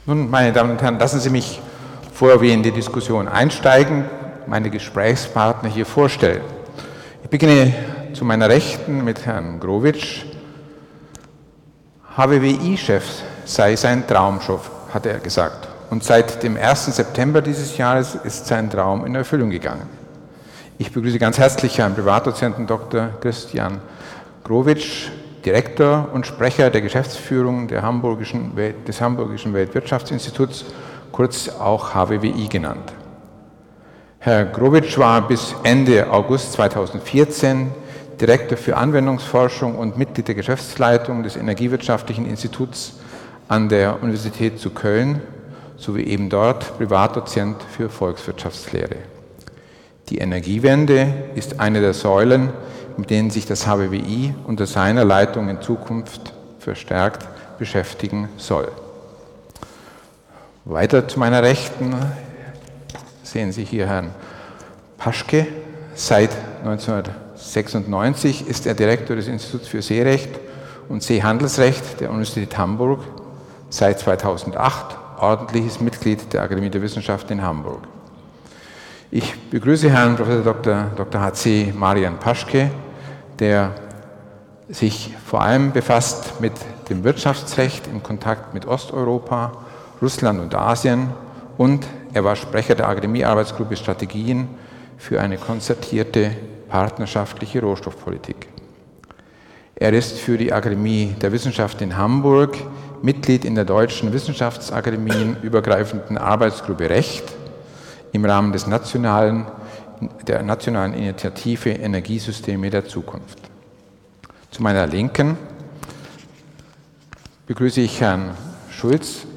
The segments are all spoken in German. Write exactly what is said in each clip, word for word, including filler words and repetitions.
Nun, meine Damen und Herren, lassen Sie mich, bevor wir in die Diskussion einsteigen, meine Gesprächspartner hier vorstellen. Ich beginne zu meiner Rechten mit Herrn Growitsch. H W W I-Chef sei sein Traumjob, hat er gesagt. Und seit dem ersten September dieses Jahres ist sein Traum in Erfüllung gegangen. Ich begrüße ganz herzlich Herrn Privatdozenten Doktor Christian Growitsch, Direktor und Sprecher der Geschäftsführung der Hamburgischen Welt, des Hamburgischen Weltwirtschaftsinstituts, kurz auch H W W I genannt. Herr Growitsch war bis Ende August zweitausendvierzehn Direktor für Anwendungsforschung und Mitglied der Geschäftsleitung des Energiewirtschaftlichen Instituts an der Universität zu Köln sowie eben dort Privatdozent für Volkswirtschaftslehre. Die Energiewende ist eine der Säulen, mit denen sich das H W W I unter seiner Leitung in Zukunft verstärkt beschäftigen soll. Weiter zu meiner Rechten sehen Sie hier Herrn Paschke. Seit neunzehnhundertsechsundneunzig ist er Direktor des Instituts für Seerecht und Seehandelsrecht der Universität Hamburg, seit zweitausendacht ordentliches Mitglied der Akademie der Wissenschaften in Hamburg. Ich begrüße Herrn Professor Doktor Doktor H C Marian Paschke, der sich vor allem befasst mit dem Wirtschaftsrecht im Kontakt mit Osteuropa, Russland und Asien, und er war Sprecher der Akademie-Arbeitsgruppe Strategien für eine konzertierte partnerschaftliche Rohstoffpolitik. Er ist für die Akademie der Wissenschaften in Hamburg Mitglied in der Deutschen Wissenschaftsakademienübergreifenden Arbeitsgruppe Recht im Rahmen des nationalen, der nationalen Initiative Energiesysteme der Zukunft. Zu meiner Linken begrüße ich Herrn Schulz.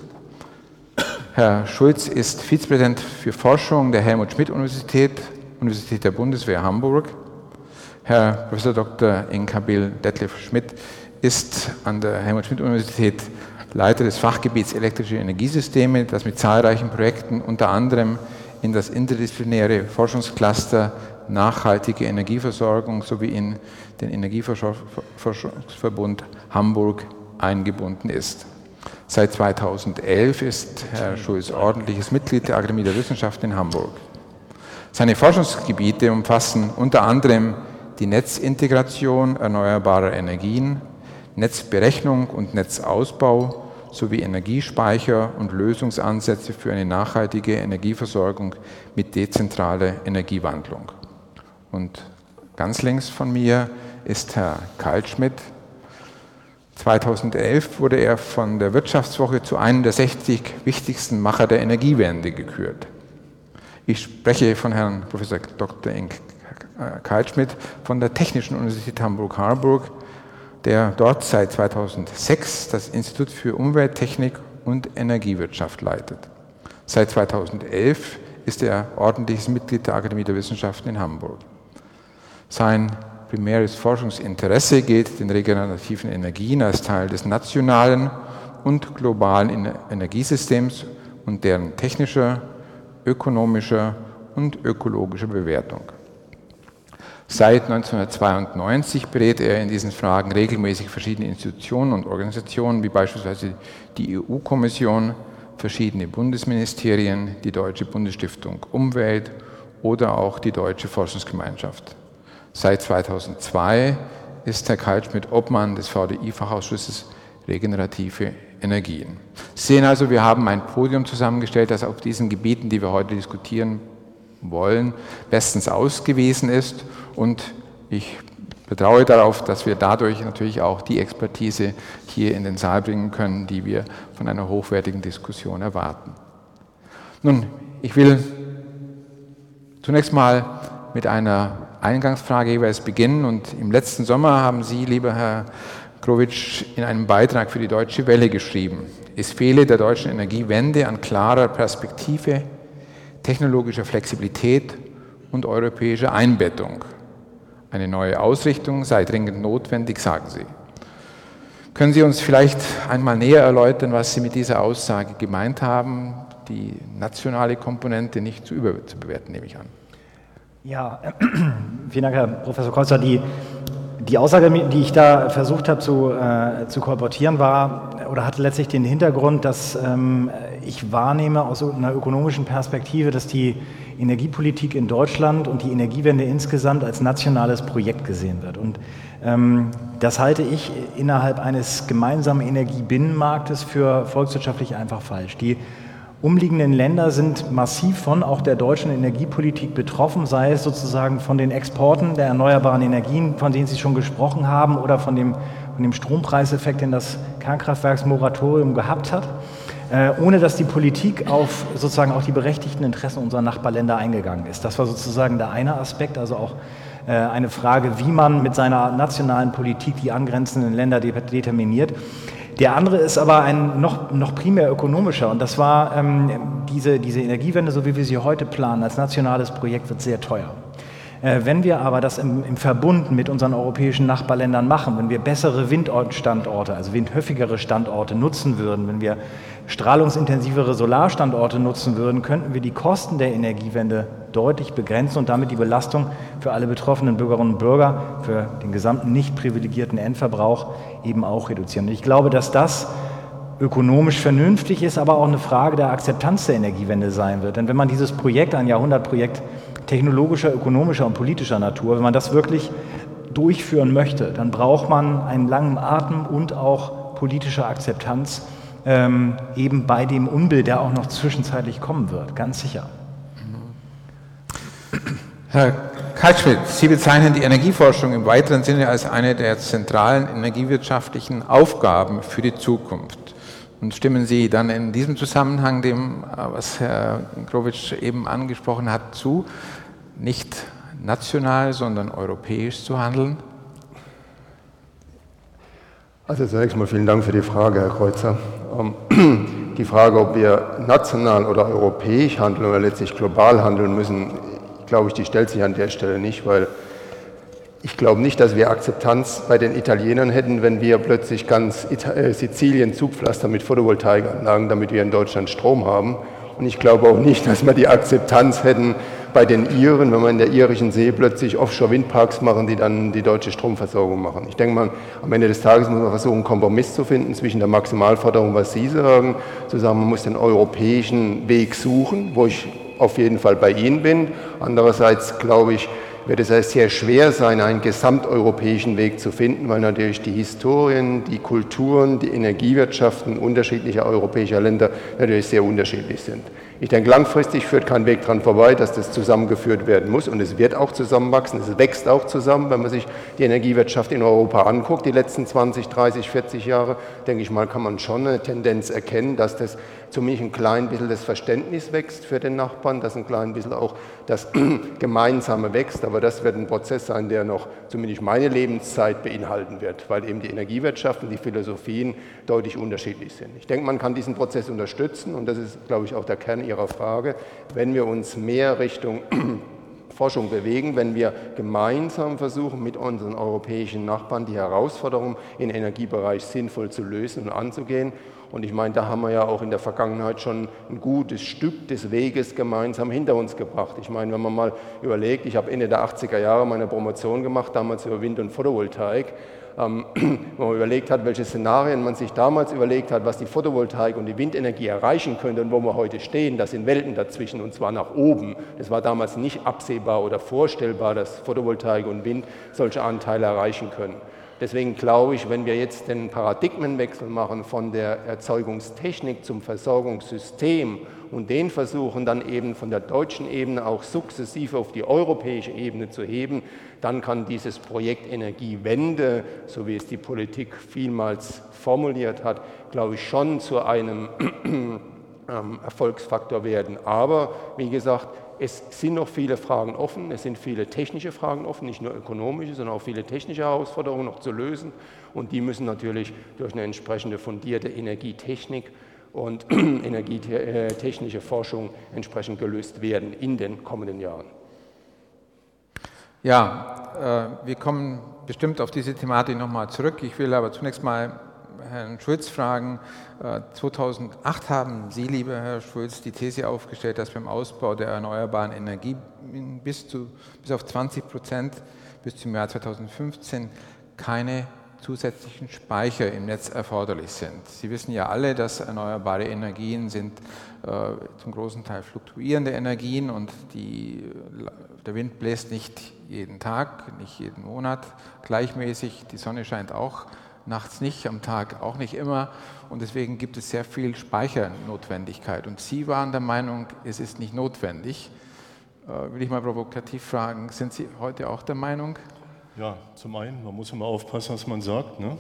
Herr Schulz ist Vizepräsident für Forschung der Helmut-Schmidt-Universität, Universität der Bundeswehr Hamburg. Herr Professor Doktor Inkabil Detlef Schmidt ist an der Helmut-Schmidt-Universität Leiter des Fachgebiets elektrische Energiesysteme, das mit zahlreichen Projekten unter anderem in das interdisziplinäre Forschungscluster nachhaltige Energieversorgung sowie in den Energieforschungsverbund Hamburg eingebunden ist. Seit zweitausendelf ist Herr Schulz ordentliches Mitglied der Akademie der Wissenschaften in Hamburg. Seine Forschungsgebiete umfassen unter anderem die Netzintegration erneuerbarer Energien, Netzberechnung und Netzausbau sowie Energiespeicher und Lösungsansätze für eine nachhaltige Energieversorgung mit dezentraler Energiewandlung. Und ganz links von mir ist Herr Kaltschmidt. zweitausendelf wurde er von der Wirtschaftswoche zu einem der sechzig wichtigsten Macher der Energiewende gekürt. Ich spreche von Herrn Professor Doktor Kaltschmidt von der Technischen Universität Hamburg-Harburg, der dort seit zweitausendsechs das Institut für Umwelttechnik und Energiewirtschaft leitet. Seit zweitausendelf ist er ordentliches Mitglied der Akademie der Wissenschaften in Hamburg. Sein primäres Forschungsinteresse gilt den regenerativen Energien als Teil des nationalen und globalen Energiesystems und deren technischer, ökonomischer und ökologischer Bewertung. Seit neunzehnhundertzweiundneunzig berät er in diesen Fragen regelmäßig verschiedene Institutionen und Organisationen, wie beispielsweise die E U-Kommission, verschiedene Bundesministerien, die Deutsche Bundesstiftung Umwelt oder auch die Deutsche Forschungsgemeinschaft. Seit zweitausendzwei ist Herr Kaltschmidt Obmann des V D I-Fachausschusses Regenerative Energien. Sie sehen also, wir haben ein Podium zusammengestellt, das auf diesen Gebieten, die wir heute diskutieren wollen, bestens ausgewiesen ist, und ich vertraue darauf, dass wir dadurch natürlich auch die Expertise hier in den Saal bringen können, die wir von einer hochwertigen Diskussion erwarten. Nun, ich will zunächst mal mit einer Eingangsfrage jeweils beginnen, und im letzten Sommer haben Sie, lieber Herr Growitsch, in einem Beitrag für die Deutsche Welle geschrieben: Es fehle der deutschen Energiewende an klarer Perspektive, technologischer Flexibilität und europäischer Einbettung. Eine neue Ausrichtung sei dringend notwendig, sagen Sie. Können Sie uns vielleicht einmal näher erläutern, was Sie mit dieser Aussage gemeint haben? Die nationale Komponente nicht zu überbewerten, nehme ich an. Ja, vielen Dank, Herr Professor Kreuzer. Die, Die Aussage, die ich da versucht habe zu, äh, zu kolportieren, war oder hatte letztlich den Hintergrund, dass ähm, ich wahrnehme aus einer ökonomischen Perspektive, dass die Energiepolitik in Deutschland und die Energiewende insgesamt als nationales Projekt gesehen wird. Und ähm, das halte ich innerhalb eines gemeinsamen Energiebinnenmarktes für volkswirtschaftlich einfach falsch. Die umliegenden Länder sind massiv von auch der deutschen Energiepolitik betroffen, sei es sozusagen von den Exporten der erneuerbaren Energien, von denen Sie schon gesprochen haben, oder von dem, von dem Strompreiseffekt, den das Kernkraftwerksmoratorium gehabt hat, äh, ohne dass die Politik auf sozusagen auch die berechtigten Interessen unserer Nachbarländer eingegangen ist. Das war sozusagen der eine Aspekt, also auch äh, eine Frage, wie man mit seiner nationalen Politik die angrenzenden Länder de- determiniert. Der andere ist aber ein noch, noch primär ökonomischer, und das war ähm, diese, diese Energiewende, so wie wir sie heute planen, als nationales Projekt, wird sehr teuer. Äh, wenn wir aber das im, im Verbund mit unseren europäischen Nachbarländern machen, wenn wir bessere Windstandorte, also windhöfigere Standorte nutzen würden, wenn wir strahlungsintensivere Solarstandorte nutzen würden, könnten wir die Kosten der Energiewende deutlich begrenzen und damit die Belastung für alle betroffenen Bürgerinnen und Bürger, für den gesamten nicht privilegierten Endverbrauch eben auch reduzieren. Und ich glaube, dass das ökonomisch vernünftig ist, aber auch eine Frage der Akzeptanz der Energiewende sein wird. Denn wenn man dieses Projekt, ein Jahrhundertprojekt technologischer, ökonomischer und politischer Natur, wenn man das wirklich durchführen möchte, dann braucht man einen langen Atem und auch politische Akzeptanz, ähm, eben bei dem Unbill, der auch noch zwischenzeitlich kommen wird, ganz sicher. Herr Kaltschmidt, Sie bezeichnen die Energieforschung im weiteren Sinne als eine der zentralen energiewirtschaftlichen Aufgaben für die Zukunft. Und stimmen Sie dann in diesem Zusammenhang dem, was Herr Growitsch eben angesprochen hat, zu, nicht national, sondern europäisch zu handeln? Also zunächst mal vielen Dank für die Frage, Herr Kreuzer. Die Frage, ob wir national oder europäisch handeln oder letztlich global handeln müssen, glaube ich, die stellt sich an der Stelle nicht, weil ich glaube nicht, dass wir Akzeptanz bei den Italienern hätten, wenn wir plötzlich ganz Ita- äh, Sizilien zupflastern mit Photovoltaikanlagen, damit wir in Deutschland Strom haben. Und ich glaube auch nicht, dass wir die Akzeptanz hätten bei den Iren, wenn wir in der irischen See plötzlich Offshore-Windparks machen, die dann die deutsche Stromversorgung machen. Ich denke mal, am Ende des Tages muss man versuchen, einen Kompromiss zu finden zwischen der Maximalforderung, was Sie sagen, zu sagen, man muss den europäischen Weg suchen, wo ich auf jeden Fall bei Ihnen bin. Andererseits glaube ich, wird es sehr schwer sein, einen gesamteuropäischen Weg zu finden, weil natürlich die Historien, die Kulturen, die Energiewirtschaften unterschiedlicher europäischer Länder natürlich sehr unterschiedlich sind. Ich denke, langfristig führt kein Weg dran vorbei, dass das zusammengeführt werden muss, und es wird auch zusammenwachsen, es wächst auch zusammen, wenn man sich die Energiewirtschaft in Europa anguckt, die letzten zwanzig, dreißig, vierzig Jahre, denke ich mal, kann man schon eine Tendenz erkennen, dass das zumindest ein klein bisschen das Verständnis wächst für den Nachbarn, dass ein klein bisschen auch das Gemeinsame wächst, aber das wird ein Prozess sein, der noch zumindest meine Lebenszeit beinhalten wird, weil eben die Energiewirtschaft und die Philosophien deutlich unterschiedlich sind. Ich denke, man kann diesen Prozess unterstützen, und das ist, glaube ich, auch der Kern Ihrer Frage, wenn wir uns mehr Richtung Forschung bewegen, wenn wir gemeinsam versuchen, mit unseren europäischen Nachbarn die Herausforderungen im Energiebereich sinnvoll zu lösen und anzugehen. Und ich meine, da haben wir ja auch in der Vergangenheit schon ein gutes Stück des Weges gemeinsam hinter uns gebracht. Ich meine, wenn man mal überlegt, ich habe Ende der achtziger Jahre meine Promotion gemacht, damals über Wind- und Photovoltaik, ähm, wo man überlegt hat, welche Szenarien man sich damals überlegt hat, was die Photovoltaik und die Windenergie erreichen könnte und wo wir heute stehen. Da sind Welten dazwischen, und zwar nach oben. Das war damals nicht absehbar oder vorstellbar, dass Photovoltaik und Wind solche Anteile erreichen können. Deswegen glaube ich, wenn wir jetzt den Paradigmenwechsel machen von der Erzeugungstechnik zum Versorgungssystem und den versuchen dann eben von der deutschen Ebene auch sukzessive auf die europäische Ebene zu heben, dann kann dieses Projekt Energiewende, so wie es die Politik vielmals formuliert hat, glaube ich, schon zu einem Erfolgsfaktor werden. Aber wie gesagt, es sind noch viele Fragen offen, es sind viele technische Fragen offen, nicht nur ökonomische, sondern auch viele technische Herausforderungen noch zu lösen, und die müssen natürlich durch eine entsprechende fundierte Energietechnik und energietechnische Forschung entsprechend gelöst werden in den kommenden Jahren. Ja, äh, wir kommen bestimmt auf diese Thematik nochmal zurück. Ich will aber zunächst mal Herrn Schulz fragen. zweitausendacht haben Sie, lieber Herr Schulz, die These aufgestellt, dass beim Ausbau der erneuerbaren Energie bis, zu, bis auf zwanzig Prozent bis zum Jahr zweitausendfünfzehn keine zusätzlichen Speicher im Netz erforderlich sind. Sie wissen ja alle, dass erneuerbare Energien sind äh, zum großen Teil fluktuierende Energien und die, der Wind bläst nicht jeden Tag, nicht jeden Monat gleichmäßig, die Sonne scheint auch nachts nicht, am Tag auch nicht immer und deswegen gibt es sehr viel Speichernotwendigkeit und Sie waren der Meinung, es ist nicht notwendig. Äh, will ich mal provokativ fragen, sind Sie heute auch der Meinung? Ja, zum einen, man muss immer aufpassen, was man sagt. Ne?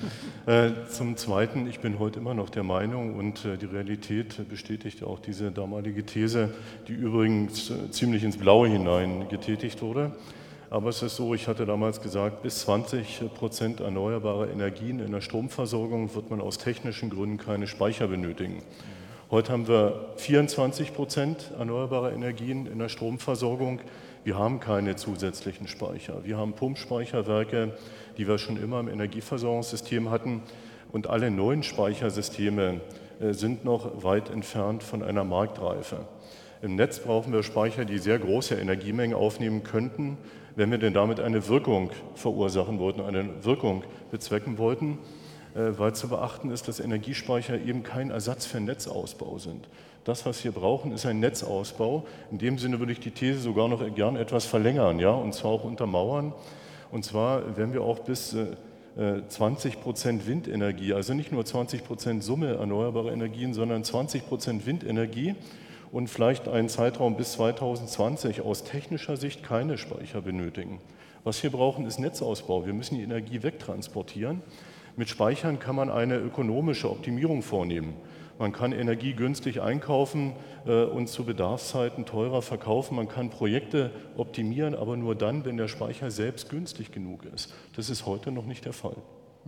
äh, zum Zweiten, ich bin heute immer noch der Meinung und äh, die Realität bestätigt auch diese damalige These, die übrigens äh, ziemlich ins Blaue hinein getätigt wurde. Aber es ist so, ich hatte damals gesagt, bis zwanzig Prozent erneuerbare Energien in der Stromversorgung wird man aus technischen Gründen keine Speicher benötigen. Heute haben wir vierundzwanzig Prozent erneuerbare Energien in der Stromversorgung. Wir haben keine zusätzlichen Speicher. Wir haben Pumpspeicherwerke, die wir schon immer im Energieversorgungssystem hatten. Und alle neuen Speichersysteme sind noch weit entfernt von einer Marktreife. Im Netz brauchen wir Speicher, die sehr große Energiemengen aufnehmen könnten, wenn wir denn damit eine Wirkung verursachen wollten, eine Wirkung bezwecken wollten. Weil zu beachten ist, dass Energiespeicher eben kein Ersatz für Netzausbau sind. Das, was wir brauchen, ist ein Netzausbau. In dem Sinne würde ich die These sogar noch gern etwas verlängern, ja, und zwar auch untermauern. Und zwar, wenn wir auch bis zwanzig Prozent Windenergie, also nicht nur zwanzig Prozent Summe erneuerbarer Energien, sondern zwanzig Prozent Windenergie und vielleicht einen Zeitraum bis zweitausendzwanzig aus technischer Sicht keine Speicher benötigen. Was wir brauchen, ist Netzausbau. Wir müssen die Energie wegtransportieren. Mit Speichern kann man eine ökonomische Optimierung vornehmen. Man kann Energie günstig einkaufen äh, und zu Bedarfszeiten teurer verkaufen. Man kann Projekte optimieren, aber nur dann, wenn der Speicher selbst günstig genug ist. Das ist heute noch nicht der Fall.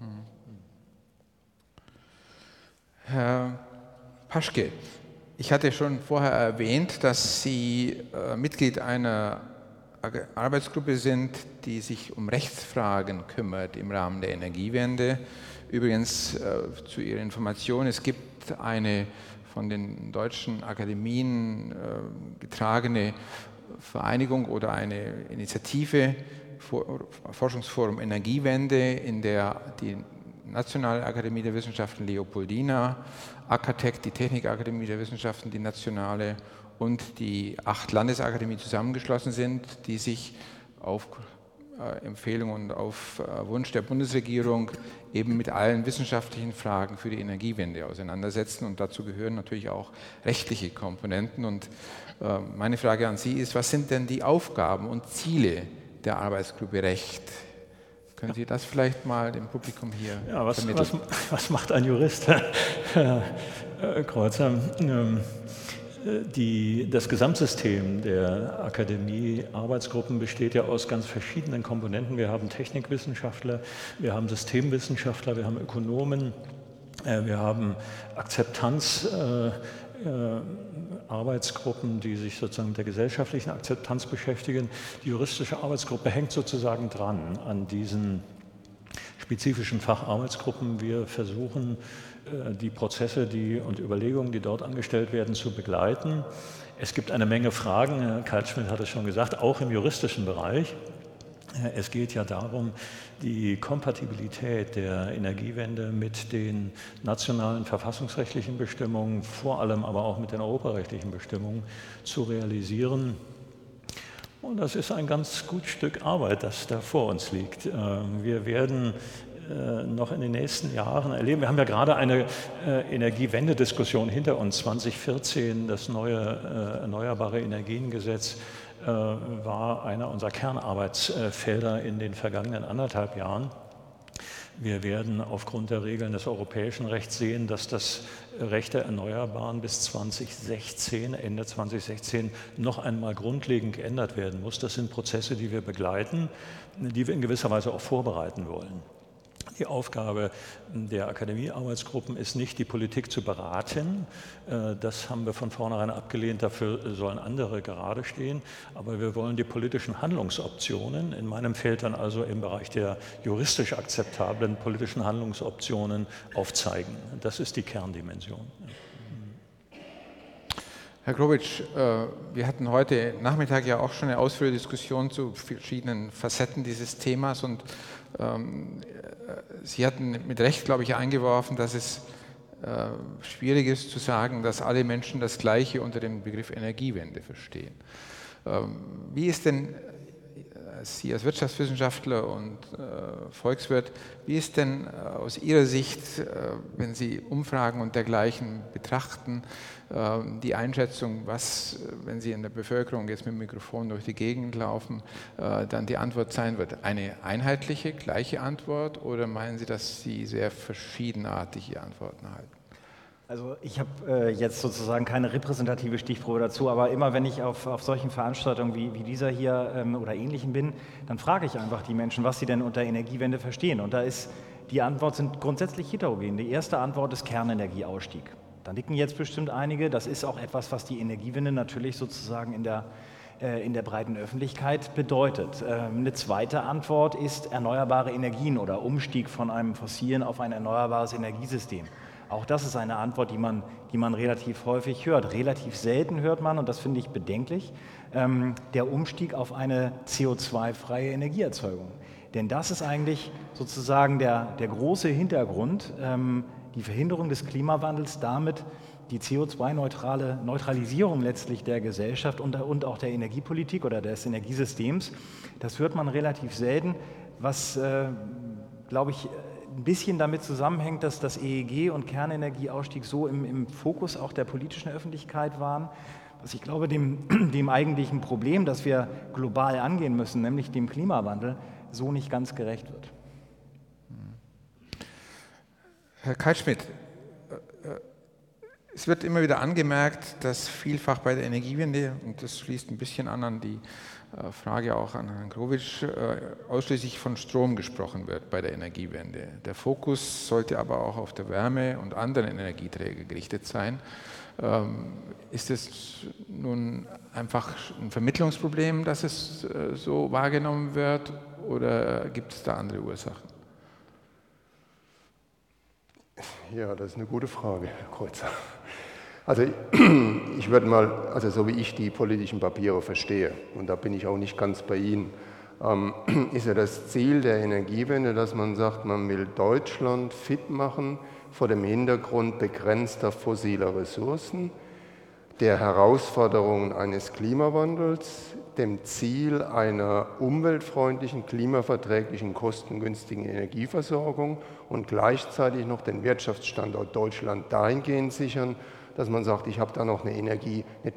Herr Paschke, ich hatte schon vorher erwähnt, dass Sie äh, Mitglied einer Arbeitsgruppe sind, die sich um Rechtsfragen kümmert im Rahmen der Energiewende. Übrigens äh, zu Ihrer Information, es gibt eine von den deutschen Akademien äh, getragene Vereinigung oder eine Initiative, Forschungsforum Energiewende, in der die Nationale Akademie der Wissenschaften Leopoldina, ACATEC, die Technikakademie der Wissenschaften, die nationale, und die acht Landesakademien zusammengeschlossen sind, die sich auf äh, Empfehlung und auf äh, Wunsch der Bundesregierung eben mit allen wissenschaftlichen Fragen für die Energiewende auseinandersetzen. Und dazu gehören natürlich auch rechtliche Komponenten. Und äh, meine Frage an Sie ist, was sind denn die Aufgaben und Ziele der Arbeitsgruppe Recht? Können Sie das vielleicht mal dem Publikum hier ja, was, vermitteln? Was, was macht ein Jurist, Herr Kreuzer? Ähm, Die, das Gesamtsystem der Akademie-Arbeitsgruppen besteht ja aus ganz verschiedenen Komponenten. Wir haben Technikwissenschaftler, wir haben Systemwissenschaftler, wir haben Ökonomen, äh, wir haben Akzeptanz-Arbeitsgruppen, äh, die sich sozusagen mit der gesellschaftlichen Akzeptanz beschäftigen. Die juristische Arbeitsgruppe hängt sozusagen dran an diesen spezifischen Facharbeitsgruppen. Wir versuchen, die Prozesse die, und Überlegungen, die dort angestellt werden, zu begleiten. Es gibt eine Menge Fragen, Herr Kaltschmidt hat es schon gesagt, auch im juristischen Bereich. Es geht ja darum, die Kompatibilität der Energiewende mit den nationalen verfassungsrechtlichen Bestimmungen, vor allem aber auch mit den europarechtlichen Bestimmungen zu realisieren. Und das ist ein ganz gutes Stück Arbeit, das da vor uns liegt. Wir werden noch in den nächsten Jahren erleben. Wir haben ja gerade eine äh, Energiewendediskussion hinter uns. zwanzig vierzehn, das neue äh, Erneuerbare Energiengesetz, äh, war einer unserer Kernarbeitsfelder in den vergangenen anderthalb Jahren. Wir werden aufgrund der Regeln des europäischen Rechts sehen, dass das Recht der Erneuerbaren bis zwanzig sechzehn, Ende zwanzig sechzehn, noch einmal grundlegend geändert werden muss. Das sind Prozesse, die wir begleiten, die wir in gewisser Weise auch vorbereiten wollen. Die Aufgabe der Akademiearbeitsgruppen ist nicht, die Politik zu beraten. Das haben wir von vornherein abgelehnt, dafür sollen andere gerade stehen. Aber wir wollen die politischen Handlungsoptionen, in meinem Feld dann also im Bereich der juristisch akzeptablen politischen Handlungsoptionen, aufzeigen. Das ist die Kerndimension. Herr Grubitsch, wir hatten heute Nachmittag ja auch schon eine ausführliche Diskussion zu verschiedenen Facetten dieses Themas und Sie hatten mit Recht, glaube ich, eingeworfen, dass es schwierig ist zu sagen, dass alle Menschen das Gleiche unter dem Begriff Energiewende verstehen. Wie ist denn Sie als Wirtschaftswissenschaftler und äh, Volkswirt, wie ist denn äh, aus Ihrer Sicht, äh, wenn Sie Umfragen und dergleichen betrachten, äh, die Einschätzung, was, wenn Sie in der Bevölkerung jetzt mit dem Mikrofon durch die Gegend laufen, äh, dann die Antwort sein wird? Eine einheitliche, gleiche Antwort oder meinen Sie, dass Sie sehr verschiedenartige Antworten erhalten? Also ich habe äh, jetzt sozusagen keine repräsentative Stichprobe dazu, aber immer wenn ich auf, auf solchen Veranstaltungen wie, wie dieser hier ähm, oder ähnlichen bin, dann frage ich einfach die Menschen, was sie denn unter Energiewende verstehen. Und da ist, die Antwort sind grundsätzlich heterogen. Die erste Antwort ist Kernenergieausstieg. Da nicken jetzt bestimmt einige, das ist auch etwas, was die Energiewende natürlich sozusagen in der, äh, in der breiten Öffentlichkeit bedeutet. Ähm, eine zweite Antwort ist erneuerbare Energien oder Umstieg von einem fossilen auf ein erneuerbares Energiesystem. Auch das ist eine Antwort, die man, die man relativ häufig hört. Relativ selten hört man, und das finde ich bedenklich, ähm, der Umstieg auf eine C O zwei freie Energieerzeugung. Denn das ist eigentlich sozusagen der, der große Hintergrund, ähm, die Verhinderung des Klimawandels, damit die C O zwei neutrale Neutralisierung letztlich der Gesellschaft und, und auch der Energiepolitik oder des Energiesystems. Das hört man relativ selten, was, äh, glaube ich, ein bisschen damit zusammenhängt, dass das E E G und Kernenergieausstieg so im, im Fokus auch der politischen Öffentlichkeit waren, was ich glaube, dem, dem eigentlichen Problem, das wir global angehen müssen, nämlich dem Klimawandel, so nicht ganz gerecht wird. Herr Keitschmidt, es wird immer wieder angemerkt, dass vielfach bei der Energiewende, und das schließt ein bisschen an an die Frage auch an Herrn Grubitsch, ausschließlich von Strom gesprochen wird bei der Energiewende. Der Fokus sollte aber auch auf der Wärme und anderen Energieträger gerichtet sein. Ist es nun einfach ein Vermittlungsproblem, dass es so wahrgenommen wird, oder gibt es da andere Ursachen? Ja, das ist eine gute Frage, Herr Kreuzer. Also ich würde mal, also so wie ich die politischen Papiere verstehe, und da bin ich auch nicht ganz bei Ihnen, ähm, ist ja das Ziel der Energiewende, dass man sagt, man will Deutschland fit machen vor dem Hintergrund begrenzter fossiler Ressourcen, der Herausforderungen eines Klimawandels, dem Ziel einer umweltfreundlichen, klimaverträglichen, kostengünstigen Energieversorgung und gleichzeitig noch den Wirtschaftsstandort Deutschland dahingehend sichern, dass man sagt, ich habe da noch eine Energie, eine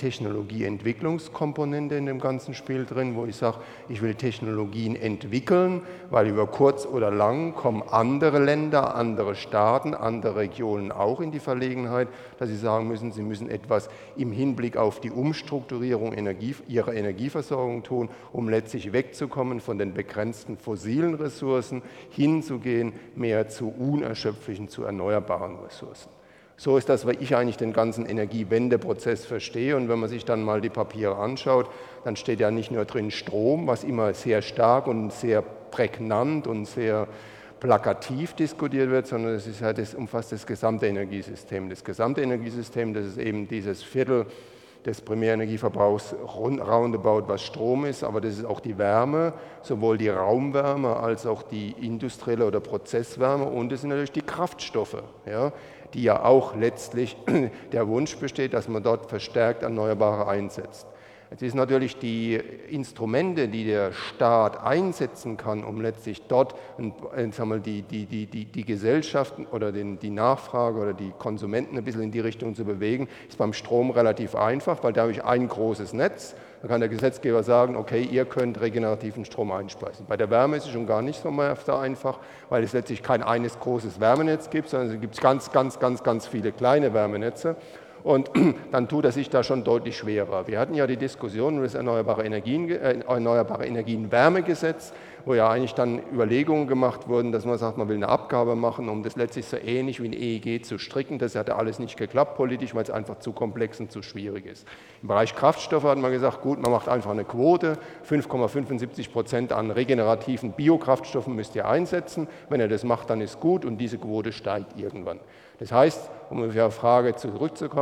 Technologieentwicklungskomponente in dem ganzen Spiel drin, wo ich sage, ich will Technologien entwickeln, weil über kurz oder lang kommen andere Länder, andere Staaten, andere Regionen auch in die Verlegenheit, dass sie sagen müssen, sie müssen etwas im Hinblick auf die Umstrukturierung Energie, ihrer Energieversorgung tun, um letztlich wegzukommen von den begrenzten fossilen Ressourcen, hinzugehen mehr zu unerschöpflichen, zu erneuerbaren Ressourcen. So ist das, wie ich eigentlich den ganzen Energiewendeprozess verstehe. Und wenn man sich dann mal die Papiere anschaut, dann steht ja nicht nur drin Strom, was immer sehr stark und sehr prägnant und sehr plakativ diskutiert wird, sondern es ist halt, das umfasst das gesamte Energiesystem. Das gesamte Energiesystem, das ist eben dieses Viertel des Primärenergieverbrauchs roundabout, was Strom ist, aber das ist auch die Wärme, sowohl die Raumwärme als auch die industrielle oder Prozesswärme, und es sind natürlich die Kraftstoffe, ja, die ja auch letztlich der Wunsch besteht, dass man dort verstärkt Erneuerbare einsetzt. Jetzt ist natürlich die Instrumente, die der Staat einsetzen kann, um letztlich dort sagen wir, die, die, die, die, die Gesellschaften oder den, die Nachfrage oder die Konsumenten ein bisschen in die Richtung zu bewegen, ist beim Strom relativ einfach, weil da habe ich ein großes Netz. Da kann der Gesetzgeber sagen, okay, ihr könnt regenerativen Strom einspeisen. Bei der Wärme ist es schon gar nicht so einfach, weil es letztlich kein eines großes Wärmenetz gibt, sondern es gibt ganz, ganz, ganz, ganz viele kleine Wärmenetze. Und dann tut er sich da schon deutlich schwerer. Wir hatten ja die Diskussion über das Erneuerbare Energien, äh, Erneuerbare Energien Wärmegesetz, wo ja eigentlich dann Überlegungen gemacht wurden, dass man sagt, man will eine Abgabe machen, um das letztlich so ähnlich wie ein E E G zu stricken. Das hat ja alles nicht geklappt politisch, weil es einfach zu komplex und zu schwierig ist. Im Bereich Kraftstoffe hat man gesagt, gut, man macht einfach eine Quote, fünf Komma fünfundsiebzig Prozent an regenerativen Biokraftstoffen müsst ihr einsetzen. Wenn ihr das macht, dann ist gut, und diese Quote steigt irgendwann. Das heißt, um auf Ihre Frage zurückzukommen,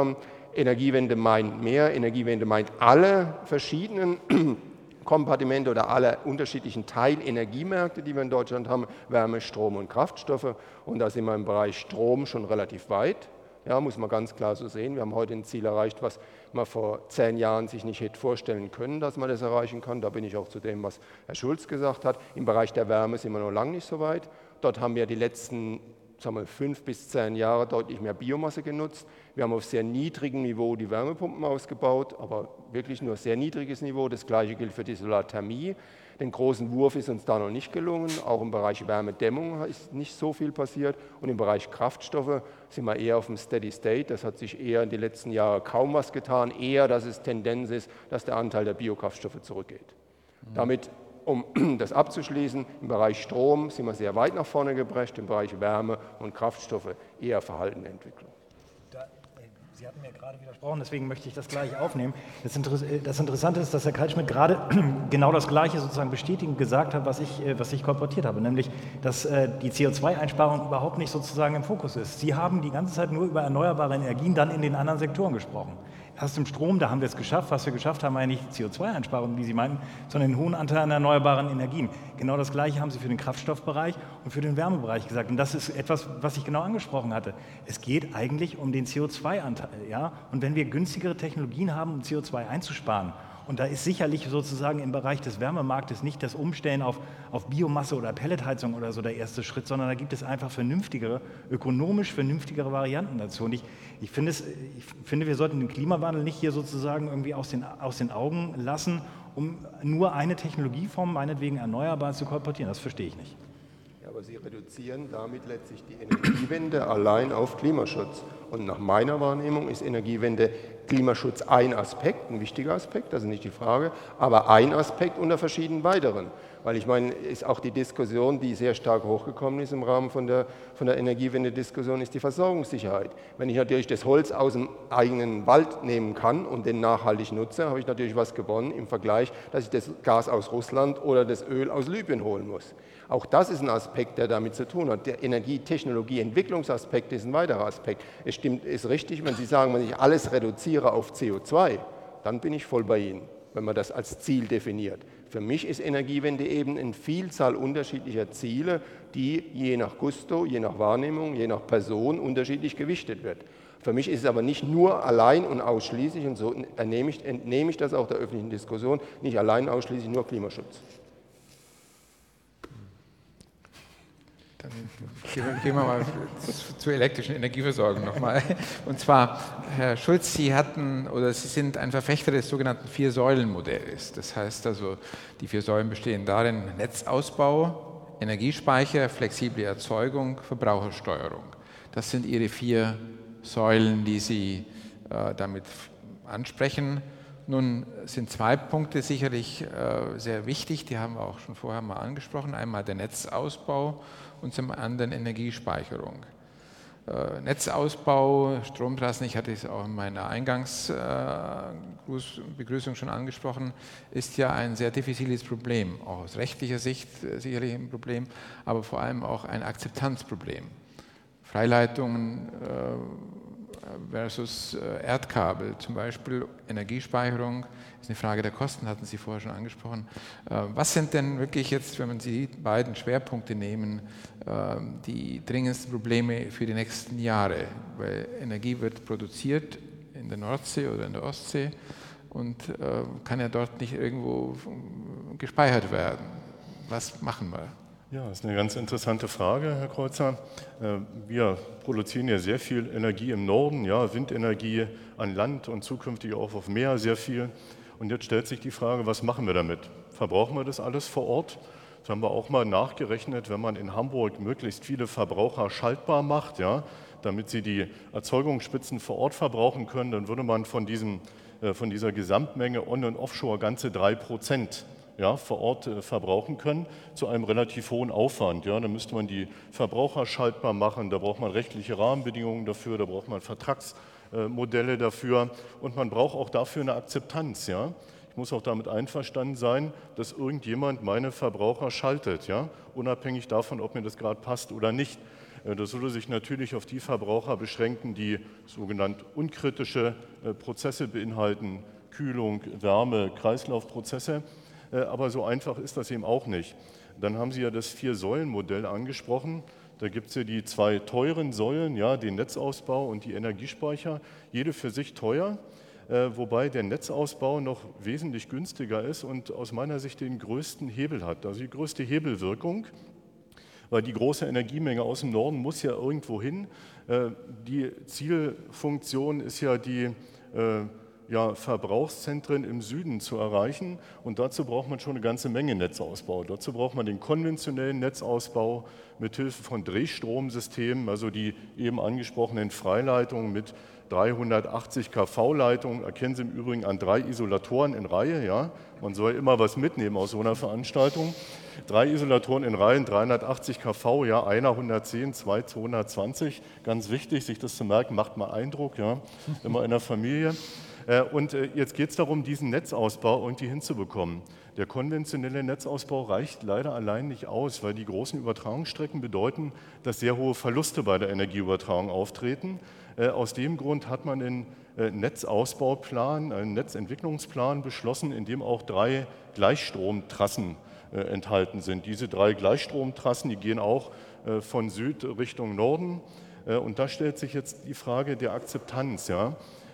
Energiewende meint mehr, Energiewende meint alle verschiedenen Kompartimente oder alle unterschiedlichen Teilenergiemärkte, die wir in Deutschland haben, Wärme, Strom und Kraftstoffe. Und da sind wir im Bereich Strom schon relativ weit. Ja, muss man ganz klar so sehen. Wir haben heute ein Ziel erreicht, was man vor zehn Jahren sich nicht hätte vorstellen können, dass man das erreichen kann. Da bin ich auch zu dem, was Herr Schulz gesagt hat. Im Bereich der Wärme sind wir noch lange nicht so weit. Dort haben wir die letzten sagen wir, fünf bis zehn Jahre deutlich mehr Biomasse genutzt. Wir haben auf sehr niedrigem Niveau die Wärmepumpen ausgebaut, aber wirklich nur sehr niedriges Niveau. Das Gleiche gilt für die Solarthermie. Den großen Wurf ist uns da noch nicht gelungen. Auch im Bereich Wärmedämmung ist nicht so viel passiert. Und im Bereich Kraftstoffe sind wir eher auf dem Steady State. Das hat sich eher in den letzten Jahren kaum was getan. Eher, dass es Tendenz ist, dass der Anteil der Biokraftstoffe zurückgeht. Mhm. Damit, um das abzuschließen, im Bereich Strom sind wir sehr weit nach vorne geprescht, im Bereich Wärme und Kraftstoffe eher verhaltene Entwicklung. Sie hatten mir gerade widersprochen, deswegen möchte ich das gleich aufnehmen. Das, Inter das Interessante ist, dass Herr Kaltschmidt gerade genau das Gleiche sozusagen bestätigend gesagt hat, was ich, was ich kolportiert habe, nämlich, dass äh, die C O zwei Einsparung überhaupt nicht sozusagen im Fokus ist. Sie haben die ganze Zeit nur über erneuerbare Energien dann in den anderen Sektoren gesprochen. Erst im Strom, da haben wir es geschafft. Was wir geschafft haben, war ja nicht die C O zwei Einsparung, wie Sie meinten, sondern den hohen Anteil an erneuerbaren Energien. Genau das Gleiche haben Sie für den Kraftstoffbereich und für den Wärmebereich gesagt. Und das ist etwas, was ich genau angesprochen hatte. Es geht eigentlich um den C O zwei Anteil. Ja? Und wenn wir günstigere Technologien haben, um C O zwei einzusparen, und da ist sicherlich sozusagen im Bereich des Wärmemarktes nicht das Umstellen auf, auf Biomasse oder Pelletheizung oder so der erste Schritt, sondern da gibt es einfach vernünftigere, ökonomisch vernünftigere Varianten dazu. Und ich, ich, finde es, ich finde, wir sollten den Klimawandel nicht hier sozusagen irgendwie aus den, aus den Augen lassen, um nur eine Technologieform, meinetwegen erneuerbar, zu kolportieren. Das verstehe ich nicht. Ja, aber Sie reduzieren damit letztlich die Energiewende allein auf Klimaschutz. Und nach meiner Wahrnehmung ist Energiewende Klimaschutz ein Aspekt, ein wichtiger Aspekt, das ist nicht die Frage, aber ein Aspekt unter verschiedenen weiteren. Weil ich meine, ist auch die Diskussion, die sehr stark hochgekommen ist im Rahmen von der, von der Energiewende-Diskussion, ist die Versorgungssicherheit. Wenn ich natürlich das Holz aus dem eigenen Wald nehmen kann und den nachhaltig nutze, habe ich natürlich was gewonnen im Vergleich, dass ich das Gas aus Russland oder das Öl aus Libyen holen muss. Auch das ist ein Aspekt, der damit zu tun hat. Der Energietechnologie-Entwicklungsaspekt ist ein weiterer Aspekt. Es stimmt, ist richtig, wenn Sie sagen, wenn ich alles reduziere auf C O zwei, dann bin ich voll bei Ihnen, wenn man das als Ziel definiert. Für mich ist Energiewende eben eine Vielzahl unterschiedlicher Ziele, die je nach Gusto, je nach Wahrnehmung, je nach Person unterschiedlich gewichtet wird. Für mich ist es aber nicht nur allein und ausschließlich, und so entnehme ich, entnehme ich das auch der öffentlichen Diskussion, nicht allein und ausschließlich nur Klimaschutz. Dann gehen wir mal zur elektrischen Energieversorgung nochmal. Und zwar, Herr Schulz, Sie hatten oder Sie sind ein Verfechter des sogenannten Vier-Säulen-Modells. Das heißt also, die vier Säulen bestehen darin: Netzausbau, Energiespeicher, flexible Erzeugung, Verbrauchersteuerung. Das sind Ihre vier Säulen, die Sie äh, damit ansprechen. Nun sind zwei Punkte sicherlich äh, sehr wichtig, die haben wir auch schon vorher mal angesprochen. Einmal der Netzausbau und zum anderen Energiespeicherung. Äh, Netzausbau, Stromtrassen, ich hatte es auch in meiner Eingangsbegrüßung äh, schon angesprochen, ist ja ein sehr diffiziles Problem, auch aus rechtlicher Sicht äh, sicherlich ein Problem, aber vor allem auch ein Akzeptanzproblem. Freileitungen äh, versus Erdkabel, zum Beispiel Energiespeicherung, ist eine Frage der Kosten, hatten Sie vorher schon angesprochen. Was sind denn wirklich jetzt, wenn man Sie die beiden Schwerpunkte nehmen, die dringendsten Probleme für die nächsten Jahre? Weil Energie wird produziert in der Nordsee oder in der Ostsee und kann ja dort nicht irgendwo gespeichert werden. Was machen wir? Ja, das ist eine ganz interessante Frage, Herr Kreuzer. Wir produzieren ja sehr viel Energie im Norden, ja, Windenergie an Land und zukünftig auch auf Meer sehr viel. Und jetzt stellt sich die Frage, was machen wir damit? Verbrauchen wir das alles vor Ort? Das haben wir auch mal nachgerechnet, wenn man in Hamburg möglichst viele Verbraucher schaltbar macht, ja, damit sie die Erzeugungsspitzen vor Ort verbrauchen können, dann würde man von, diesem, von dieser Gesamtmenge On- und Offshore ganze drei Prozent Ja, vor Ort äh, verbrauchen können, zu einem relativ hohen Aufwand. Ja. Da müsste man die Verbraucher schaltbar machen, da braucht man rechtliche Rahmenbedingungen dafür, da braucht man Vertragsmodelle äh, dafür und man braucht auch dafür eine Akzeptanz. Ja. Ich muss auch damit einverstanden sein, dass irgendjemand meine Verbraucher schaltet, ja, unabhängig davon, ob mir das gerade passt oder nicht. Das würde sich natürlich auf die Verbraucher beschränken, die sogenannt unkritische Prozesse beinhalten, Kühlung, Wärme, Kreislaufprozesse. Aber so einfach ist das eben auch nicht. Dann haben Sie ja das Vier-Säulen-Modell angesprochen. Da gibt es ja die zwei teuren Säulen, ja, den Netzausbau und die Energiespeicher, jede für sich teuer, äh, wobei der Netzausbau noch wesentlich günstiger ist und aus meiner Sicht den größten Hebel hat, also die größte Hebelwirkung, weil die große Energiemenge aus dem Norden muss ja irgendwo hin. Äh, die Zielfunktion ist ja die äh, ja, Verbrauchszentren im Süden zu erreichen. Und dazu braucht man schon eine ganze Menge Netzausbau. Dazu braucht man den konventionellen Netzausbau mit Hilfe von Drehstromsystemen, also die eben angesprochenen Freileitungen mit dreihundertachtzig KV-Leitungen. Erkennen Sie im Übrigen an drei Isolatoren in Reihe. Ja? Man soll immer was mitnehmen aus so einer Veranstaltung. Drei Isolatoren in Reihen, dreihundertachtzig KV, ja, einer hundertzehn, zwei zweihundertzwanzig. Ganz wichtig, sich das zu merken, macht mal Eindruck, ja, immer in der Familie. Und jetzt geht es darum, diesen Netzausbau irgendwie hinzubekommen. Der konventionelle Netzausbau reicht leider allein nicht aus, weil die großen Übertragungsstrecken bedeuten, dass sehr hohe Verluste bei der Energieübertragung auftreten. Aus dem Grund hat man einen Netzausbauplan, einen Netzentwicklungsplan beschlossen, in dem auch drei Gleichstromtrassen enthalten sind. Diese drei Gleichstromtrassen, die gehen auch von Süd Richtung Norden. Und da stellt sich jetzt die Frage der Akzeptanz, ja.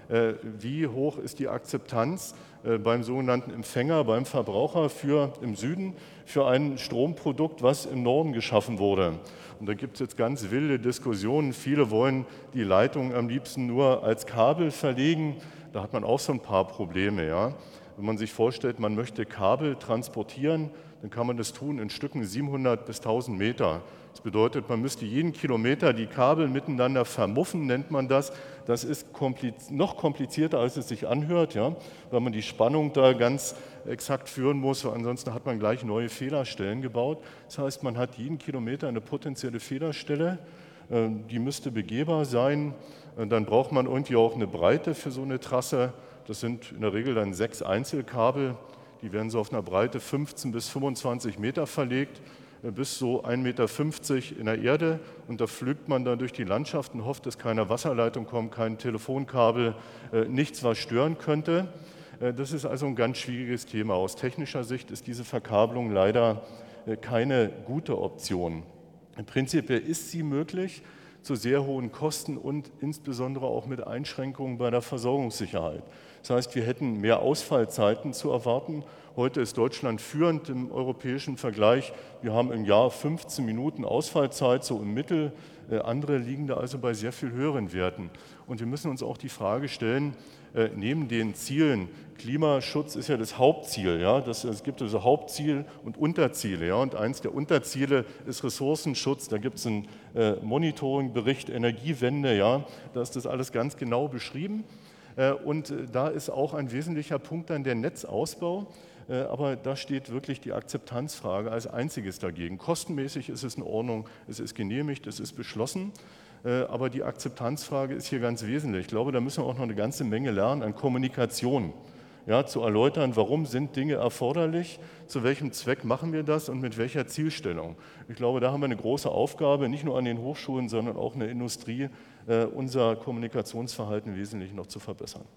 Wie hoch ist die Akzeptanz beim sogenannten Empfänger, beim Verbraucher für, im Süden für ein Stromprodukt, was im Norden geschaffen wurde? Und da gibt es jetzt ganz wilde Diskussionen. Viele wollen die Leitung am liebsten nur als Kabel verlegen. Da hat man auch so ein paar Probleme. Ja? Wenn man sich vorstellt, man möchte Kabel transportieren, dann kann man das tun in Stücken siebenhundert bis tausend Meter. Das bedeutet, man müsste jeden Kilometer die Kabel miteinander vermuffen, nennt man das. Das ist kompliz- noch komplizierter, als es sich anhört, ja? Weil man die Spannung da ganz exakt führen muss, weil ansonsten hat man gleich neue Fehlerstellen gebaut. Das heißt, man hat jeden Kilometer eine potenzielle Fehlerstelle, die müsste begehbar sein. Dann braucht man irgendwie auch eine Breite für so eine Trasse. Das sind in der Regel dann sechs Einzelkabel. Die werden so auf einer Breite fünfzehn bis fünfundzwanzig Meter verlegt, bis so ein Meter fünfzig in der Erde. Und da pflügt man dann durch die Landschaft und hofft, dass keine Wasserleitung kommt, kein Telefonkabel, nichts, was stören könnte. Das ist also ein ganz schwieriges Thema. Aus technischer Sicht ist diese Verkabelung leider keine gute Option. Prinzipiell ist sie möglich, zu sehr hohen Kosten und insbesondere auch mit Einschränkungen bei der Versorgungssicherheit. Das heißt, wir hätten mehr Ausfallzeiten zu erwarten. Heute ist Deutschland führend im europäischen Vergleich. Wir haben im Jahr fünfzehn Minuten Ausfallzeit, so im Mittel. Andere liegen da also bei sehr viel höheren Werten. Und wir müssen uns auch die Frage stellen, neben den Zielen, Klimaschutz ist ja das Hauptziel, ja, das, es gibt also Hauptziel und Unterziele, ja, und eins der Unterziele ist Ressourcenschutz, da gibt es einen äh, Monitoringbericht, Energiewende, ja, da ist das alles ganz genau beschrieben äh, und äh, da ist auch ein wesentlicher Punkt dann der Netzausbau, äh, aber da steht wirklich die Akzeptanzfrage als einziges dagegen. Kostenmäßig ist es in Ordnung, es ist genehmigt, es ist beschlossen. Aber die Akzeptanzfrage ist hier ganz wesentlich. Ich glaube, da müssen wir auch noch eine ganze Menge lernen an Kommunikation, ja, zu erläutern, warum sind Dinge erforderlich, zu welchem Zweck machen wir das und mit welcher Zielstellung. Ich glaube, da haben wir eine große Aufgabe, nicht nur an den Hochschulen, sondern auch in der Industrie, unser Kommunikationsverhalten wesentlich noch zu verbessern.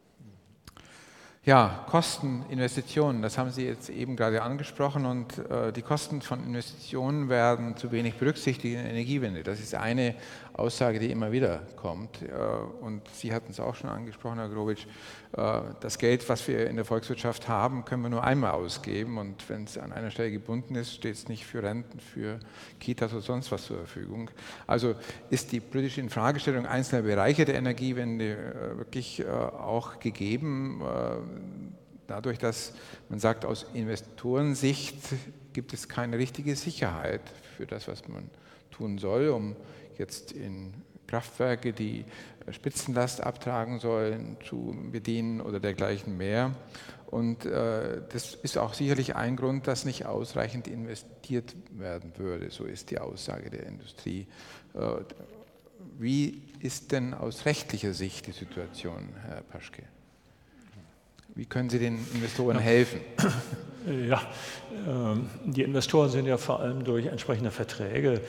Ja, Kosten, Investitionen, das haben Sie jetzt eben gerade angesprochen und äh, die Kosten von Investitionen werden zu wenig berücksichtigt in der Energiewende. Das ist eine Aussage, die immer wieder kommt äh, und Sie hatten es auch schon angesprochen, Herr Growitsch, äh, das Geld, was wir in der Volkswirtschaft haben, können wir nur einmal ausgeben und wenn es an einer Stelle gebunden ist, steht es nicht für Renten, für Kitas oder sonst was zur Verfügung. Also ist die politische Infragestellung einzelner Bereiche der Energiewende äh, wirklich äh, auch gegeben, äh, dadurch, dass man sagt, aus Investorensicht gibt es keine richtige Sicherheit für das, was man tun soll, um jetzt in Kraftwerke, die Spitzenlast abtragen sollen, zu bedienen oder dergleichen mehr. Und äh, das ist auch sicherlich ein Grund, dass nicht ausreichend investiert werden würde. So ist die Aussage der Industrie. Äh, wie ist denn aus rechtlicher Sicht die Situation, Herr Paschke? Wie können Sie den Investoren helfen? Ja, die Investoren sind ja vor allem durch entsprechende Verträge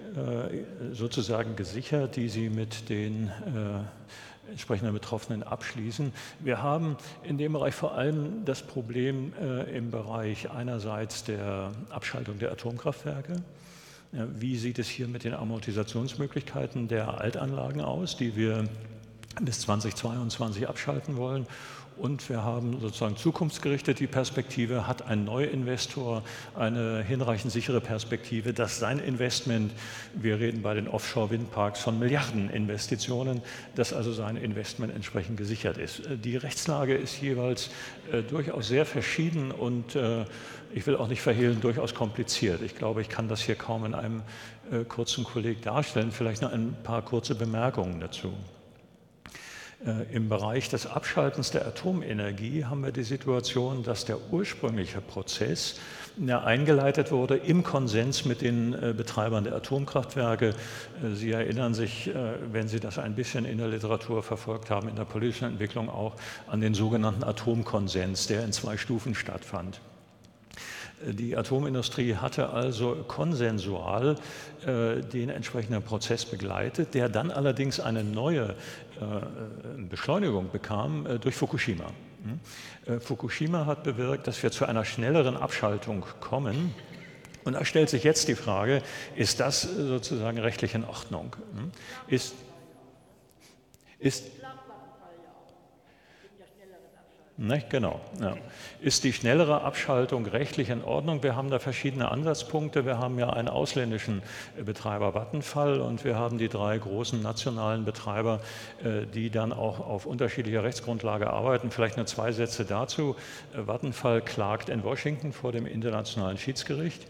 sozusagen gesichert, die Sie mit den äh, entsprechenden Betroffenen abschließen. Wir haben in dem Bereich vor allem das Problem äh, im Bereich einerseits der Abschaltung der Atomkraftwerke. Ja, wie sieht es hier mit den Amortisationsmöglichkeiten der Altanlagen aus, die wir bis zweitausendzweiundzwanzig abschalten wollen? Und wir haben sozusagen zukunftsgerichtet die Perspektive, hat ein Neuinvestor eine hinreichend sichere Perspektive, dass sein Investment, wir reden bei den Offshore-Windparks von Milliardeninvestitionen, dass also sein Investment entsprechend gesichert ist. Die Rechtslage ist jeweils äh, durchaus sehr verschieden und äh, ich will auch nicht verhehlen, durchaus kompliziert. Ich glaube, ich kann das hier kaum in einem äh, kurzen Kolleg darstellen. Vielleicht noch ein paar kurze Bemerkungen dazu. Im Bereich des Abschaltens der Atomenergie haben wir die Situation, dass der ursprüngliche Prozess ja, eingeleitet wurde im Konsens mit den äh, Betreibern der Atomkraftwerke. Äh, Sie erinnern sich, äh, wenn Sie das ein bisschen in der Literatur verfolgt haben, in der politischen Entwicklung auch an den sogenannten Atomkonsens, der in zwei Stufen stattfand. Die Atomindustrie hatte also konsensual äh, den entsprechenden Prozess begleitet, der dann allerdings eine neue äh, Beschleunigung bekam äh, durch Fukushima. Hm? Äh, Fukushima hat bewirkt, dass wir zu einer schnelleren Abschaltung kommen. Und da stellt sich jetzt die Frage, ist das sozusagen rechtlich in Ordnung? Hm? Ist, ist Nicht? Genau. Ja. Ist die schnellere Abschaltung rechtlich in Ordnung? Wir haben da verschiedene Ansatzpunkte. Wir haben ja einen ausländischen Betreiber Vattenfall und wir haben die drei großen nationalen Betreiber, die dann auch auf unterschiedlicher Rechtsgrundlage arbeiten. Vielleicht nur zwei Sätze dazu. Vattenfall klagt in Washington vor dem Internationalen Schiedsgericht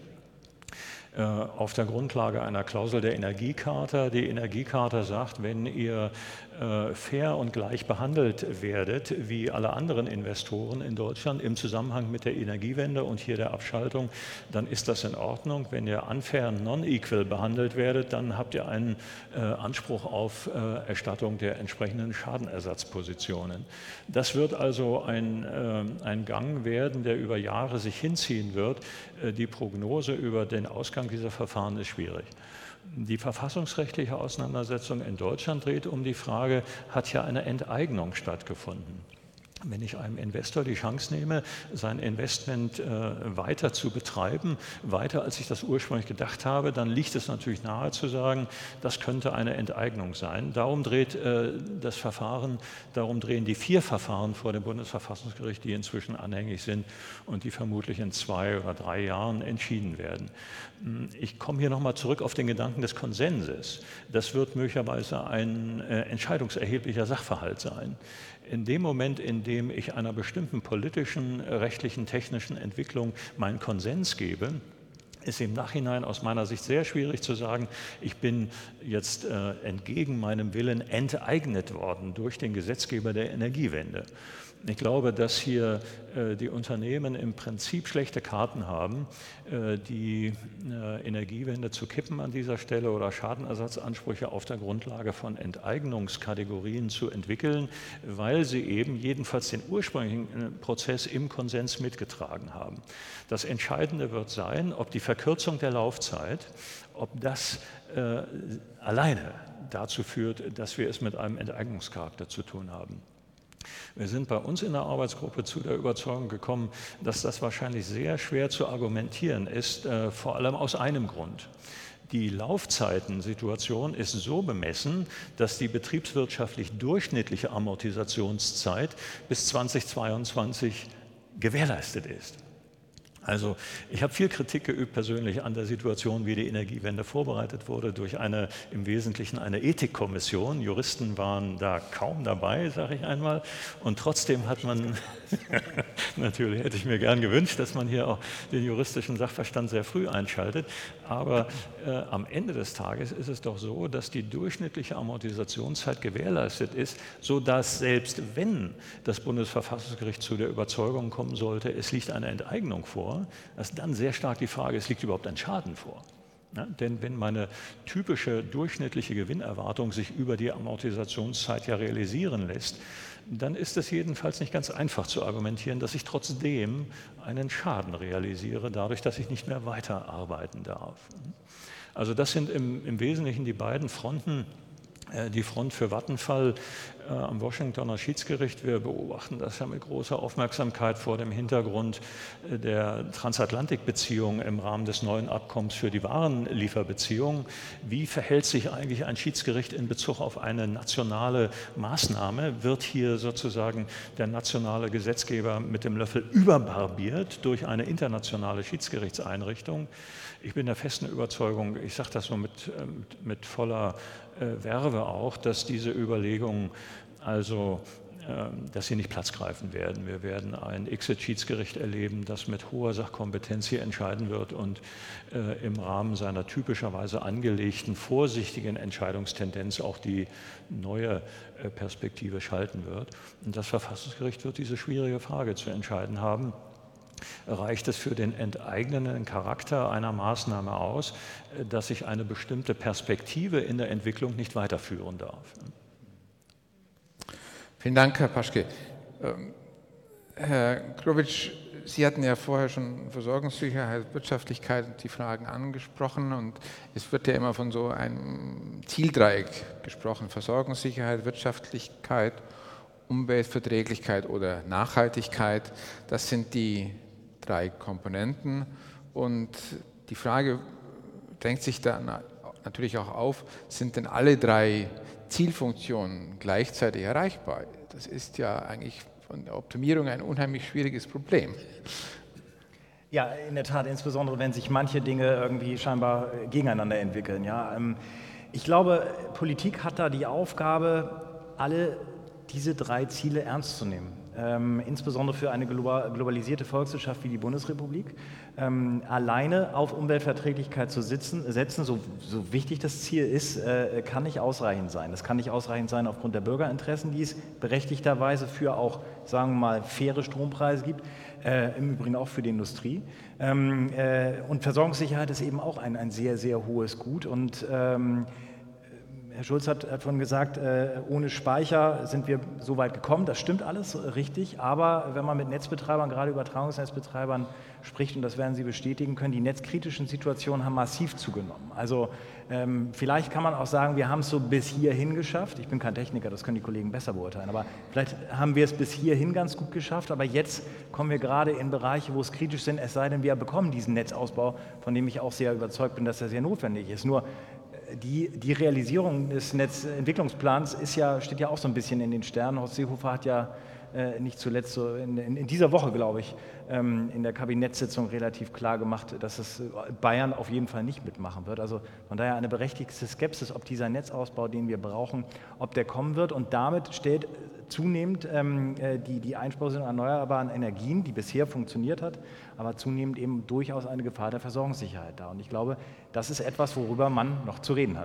auf der Grundlage einer Klausel der Energiecharta. Die Energiecharta sagt, wenn ihr äh, fair und gleich behandelt werdet, wie alle anderen Investoren in Deutschland im Zusammenhang mit der Energiewende und hier der Abschaltung, dann ist das in Ordnung. Wenn ihr unfair und non-equal behandelt werdet, dann habt ihr einen äh, Anspruch auf äh, Erstattung der entsprechenden Schadenersatzpositionen. Das wird also ein, äh, ein Gang werden, der über Jahre sich hinziehen wird. Äh, die Prognose über den Ausgang dieser Verfahren ist schwierig. Die verfassungsrechtliche Auseinandersetzung in Deutschland dreht um die Frage, hat ja eine Enteignung stattgefunden? Wenn ich einem Investor die Chance nehme, sein Investment äh, weiter zu betreiben, weiter als ich das ursprünglich gedacht habe, dann liegt es natürlich nahe zu sagen, das könnte eine Enteignung sein. Darum dreht äh, das Verfahren, darum drehen die vier Verfahren vor dem Bundesverfassungsgericht, die inzwischen anhängig sind und die vermutlich in zwei oder drei Jahren entschieden werden. Ich komme hier nochmal zurück auf den Gedanken des Konsenses. Das wird möglicherweise ein äh, entscheidungserheblicher Sachverhalt sein. In dem Moment, in dem ich einer bestimmten politischen, rechtlichen, technischen Entwicklung meinen Konsens gebe, ist im Nachhinein aus meiner Sicht sehr schwierig zu sagen, ich bin jetzt äh, entgegen meinem Willen enteignet worden durch den Gesetzgeber der Energiewende. Ich glaube, dass hier äh, die Unternehmen im Prinzip schlechte Karten haben, äh, die äh, Energiewende zu kippen an dieser Stelle oder Schadenersatzansprüche auf der Grundlage von Enteignungskategorien zu entwickeln, weil sie eben jedenfalls den ursprünglichen äh, Prozess im Konsens mitgetragen haben. Das Entscheidende wird sein, ob die Verkürzung der Laufzeit, ob das äh, alleine dazu führt, dass wir es mit einem Enteignungscharakter zu tun haben. Wir sind bei uns in der Arbeitsgruppe zu der Überzeugung gekommen, dass das wahrscheinlich sehr schwer zu argumentieren ist, äh, vor allem aus einem Grund. Die Laufzeitensituation ist so bemessen, dass die betriebswirtschaftlich durchschnittliche Amortisationszeit bis zweitausendzweiundzwanzig gewährleistet ist. Also ich habe viel Kritik geübt persönlich an der Situation, wie die Energiewende vorbereitet wurde, durch eine im Wesentlichen eine Ethikkommission. Juristen waren da kaum dabei, sage ich einmal. Und trotzdem hat man, natürlich hätte ich mir gern gewünscht, dass man hier auch den juristischen Sachverstand sehr früh einschaltet. Aber äh, am Ende des Tages ist es doch so, dass die durchschnittliche Amortisationszeit gewährleistet ist, sodass selbst wenn das Bundesverfassungsgericht zu der Überzeugung kommen sollte, es liegt eine Enteignung vor, dass dann sehr stark die Frage ist, liegt überhaupt ein Schaden vor? Ja, denn wenn meine typische durchschnittliche Gewinnerwartung sich über die Amortisationszeit ja realisieren lässt, dann ist es jedenfalls nicht ganz einfach zu argumentieren, dass ich trotzdem einen Schaden realisiere, dadurch, dass ich nicht mehr weiterarbeiten darf. Also das sind im, im Wesentlichen die beiden Fronten. Die Front für Vattenfall äh, am Washingtoner Schiedsgericht. Wir beobachten das ja mit großer Aufmerksamkeit vor dem Hintergrund äh, der Transatlantikbeziehungen im Rahmen des neuen Abkommens für die Warenlieferbeziehungen. Wie verhält sich eigentlich ein Schiedsgericht in Bezug auf eine nationale Maßnahme? Wird hier sozusagen der nationale Gesetzgeber mit dem Löffel überbarbiert durch eine internationale Schiedsgerichtseinrichtung? Ich bin der festen Überzeugung, ich sage das so mit, mit, mit voller äh, Werbe auch, dass diese Überlegungen, also, äh, dass sie nicht Platz greifen werden. Wir werden ein Exit-Schiedsgericht erleben, das mit hoher Sachkompetenz hier entscheiden wird und äh, im Rahmen seiner typischerweise angelegten, vorsichtigen Entscheidungstendenz auch die neue äh, Perspektive schalten wird. Und das Verfassungsgericht wird diese schwierige Frage zu entscheiden haben. Reicht es für den enteignenden Charakter einer Maßnahme aus, dass ich eine bestimmte Perspektive in der Entwicklung nicht weiterführen darf? Vielen Dank, Herr Paschke. Ähm, Herr Glowitsch, Sie hatten ja vorher schon Versorgungssicherheit, Wirtschaftlichkeit und die Fragen angesprochen und es wird ja immer von so einem Zieldreieck gesprochen, Versorgungssicherheit, Wirtschaftlichkeit, Umweltverträglichkeit oder Nachhaltigkeit. Das sind die drei Komponenten und die Frage drängt sich dann natürlich auch auf, sind denn alle drei Zielfunktionen gleichzeitig erreichbar? Das ist ja eigentlich von der Optimierung ein unheimlich schwieriges Problem. Ja, in der Tat, insbesondere wenn sich manche Dinge irgendwie scheinbar gegeneinander entwickeln. Ja, ich glaube, Politik hat da die Aufgabe, alle diese drei Ziele ernst zu nehmen. Ähm, insbesondere für eine globalisierte Volkswirtschaft wie die Bundesrepublik. Ähm, alleine auf Umweltverträglichkeit zu sitzen, setzen, so, so wichtig das Ziel ist, äh, kann nicht ausreichend sein. Das kann nicht ausreichend sein aufgrund der Bürgerinteressen, die es berechtigterweise für auch, sagen wir mal, faire Strompreise gibt, äh, im Übrigen auch für die Industrie. Ähm, äh, und Versorgungssicherheit ist eben auch ein, ein sehr, sehr hohes Gut und ähm, Herr Schulz hat vorhin gesagt, äh, ohne Speicher sind wir so weit gekommen. Das stimmt alles, richtig. Aber wenn man mit Netzbetreibern, gerade Übertragungsnetzbetreibern spricht, und das werden Sie bestätigen können, die netzkritischen Situationen haben massiv zugenommen. Also ähm, vielleicht kann man auch sagen, wir haben es so bis hierhin geschafft. Ich bin kein Techniker, das können die Kollegen besser beurteilen. Aber vielleicht haben wir es bis hierhin ganz gut geschafft. Aber jetzt kommen wir gerade in Bereiche, wo es kritisch sind, es sei denn, wir bekommen diesen Netzausbau, von dem ich auch sehr überzeugt bin, dass er sehr notwendig ist. Nur Die, die Realisierung des Netzentwicklungsplans ist ja, steht ja auch so ein bisschen in den Sternen. Horst Seehofer hat ja äh, nicht zuletzt so in, in, in dieser Woche, glaube ich, ähm, in der Kabinettssitzung relativ klar gemacht, dass es Bayern auf jeden Fall nicht mitmachen wird. Also von daher eine berechtigte Skepsis, ob dieser Netzausbau, den wir brauchen, ob der kommen wird. Und damit stellt zunehmend ähm, die, die Einspeisung erneuerbaren Energien, die bisher funktioniert hat, aber zunehmend eben durchaus eine Gefahr der Versorgungssicherheit dar. Und ich glaube, das ist etwas, worüber man noch zu reden hat.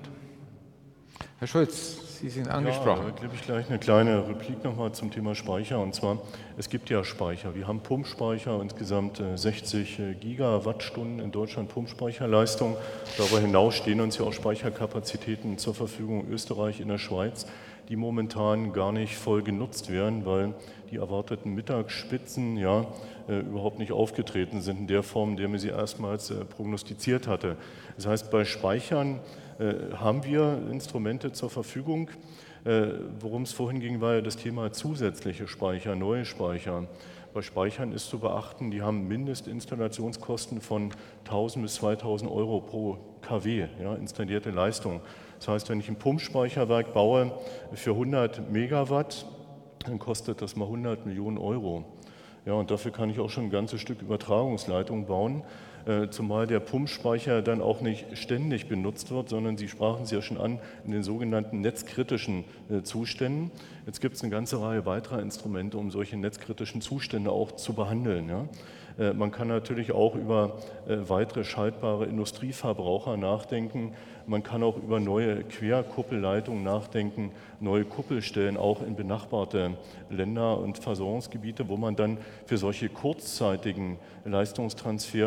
Herr Schulz, Sie sind angesprochen. Ja, da gebe ich gleich eine kleine Replik nochmal zum Thema Speicher. Und zwar, es gibt ja Speicher. Wir haben Pumpspeicher, insgesamt sechzig Gigawattstunden in Deutschland Pumpspeicherleistung. Darüber hinaus stehen uns ja auch Speicherkapazitäten zur Verfügung in Österreich, in der Schweiz, die momentan gar nicht voll genutzt werden, weil die erwarteten Mittagsspitzen ja, äh, überhaupt nicht aufgetreten sind in der Form, in der man sie erstmals äh, prognostiziert hatte. Das heißt, bei Speichern äh, haben wir Instrumente zur Verfügung. Äh, worum es vorhin ging, war ja das Thema zusätzliche Speicher, neue Speicher. Bei Speichern ist zu beachten, die haben Mindestinstallationskosten von tausend bis zweitausend Euro pro Kilowatt, ja, installierte Leistung. Das heißt, wenn ich ein Pumpspeicherwerk baue für hundert Megawatt, dann kostet das mal hundert Millionen Euro. Ja, und dafür kann ich auch schon ein ganzes Stück Übertragungsleitung bauen, äh, zumal der Pumpspeicher dann auch nicht ständig benutzt wird, sondern Sie sprachen es ja schon an, in den sogenannten netzkritischen äh, Zuständen. Jetzt gibt es eine ganze Reihe weiterer Instrumente, um solche netzkritischen Zustände auch zu behandeln. Ja. Äh, man kann natürlich auch über äh, weitere schaltbare Industrieverbraucher nachdenken. Man kann auch über neue Querkuppelleitungen nachdenken, neue Kuppelstellen auch in benachbarte Länder und Versorgungsgebiete, wo man dann für solche kurzzeitigen Leistungstransfers äh,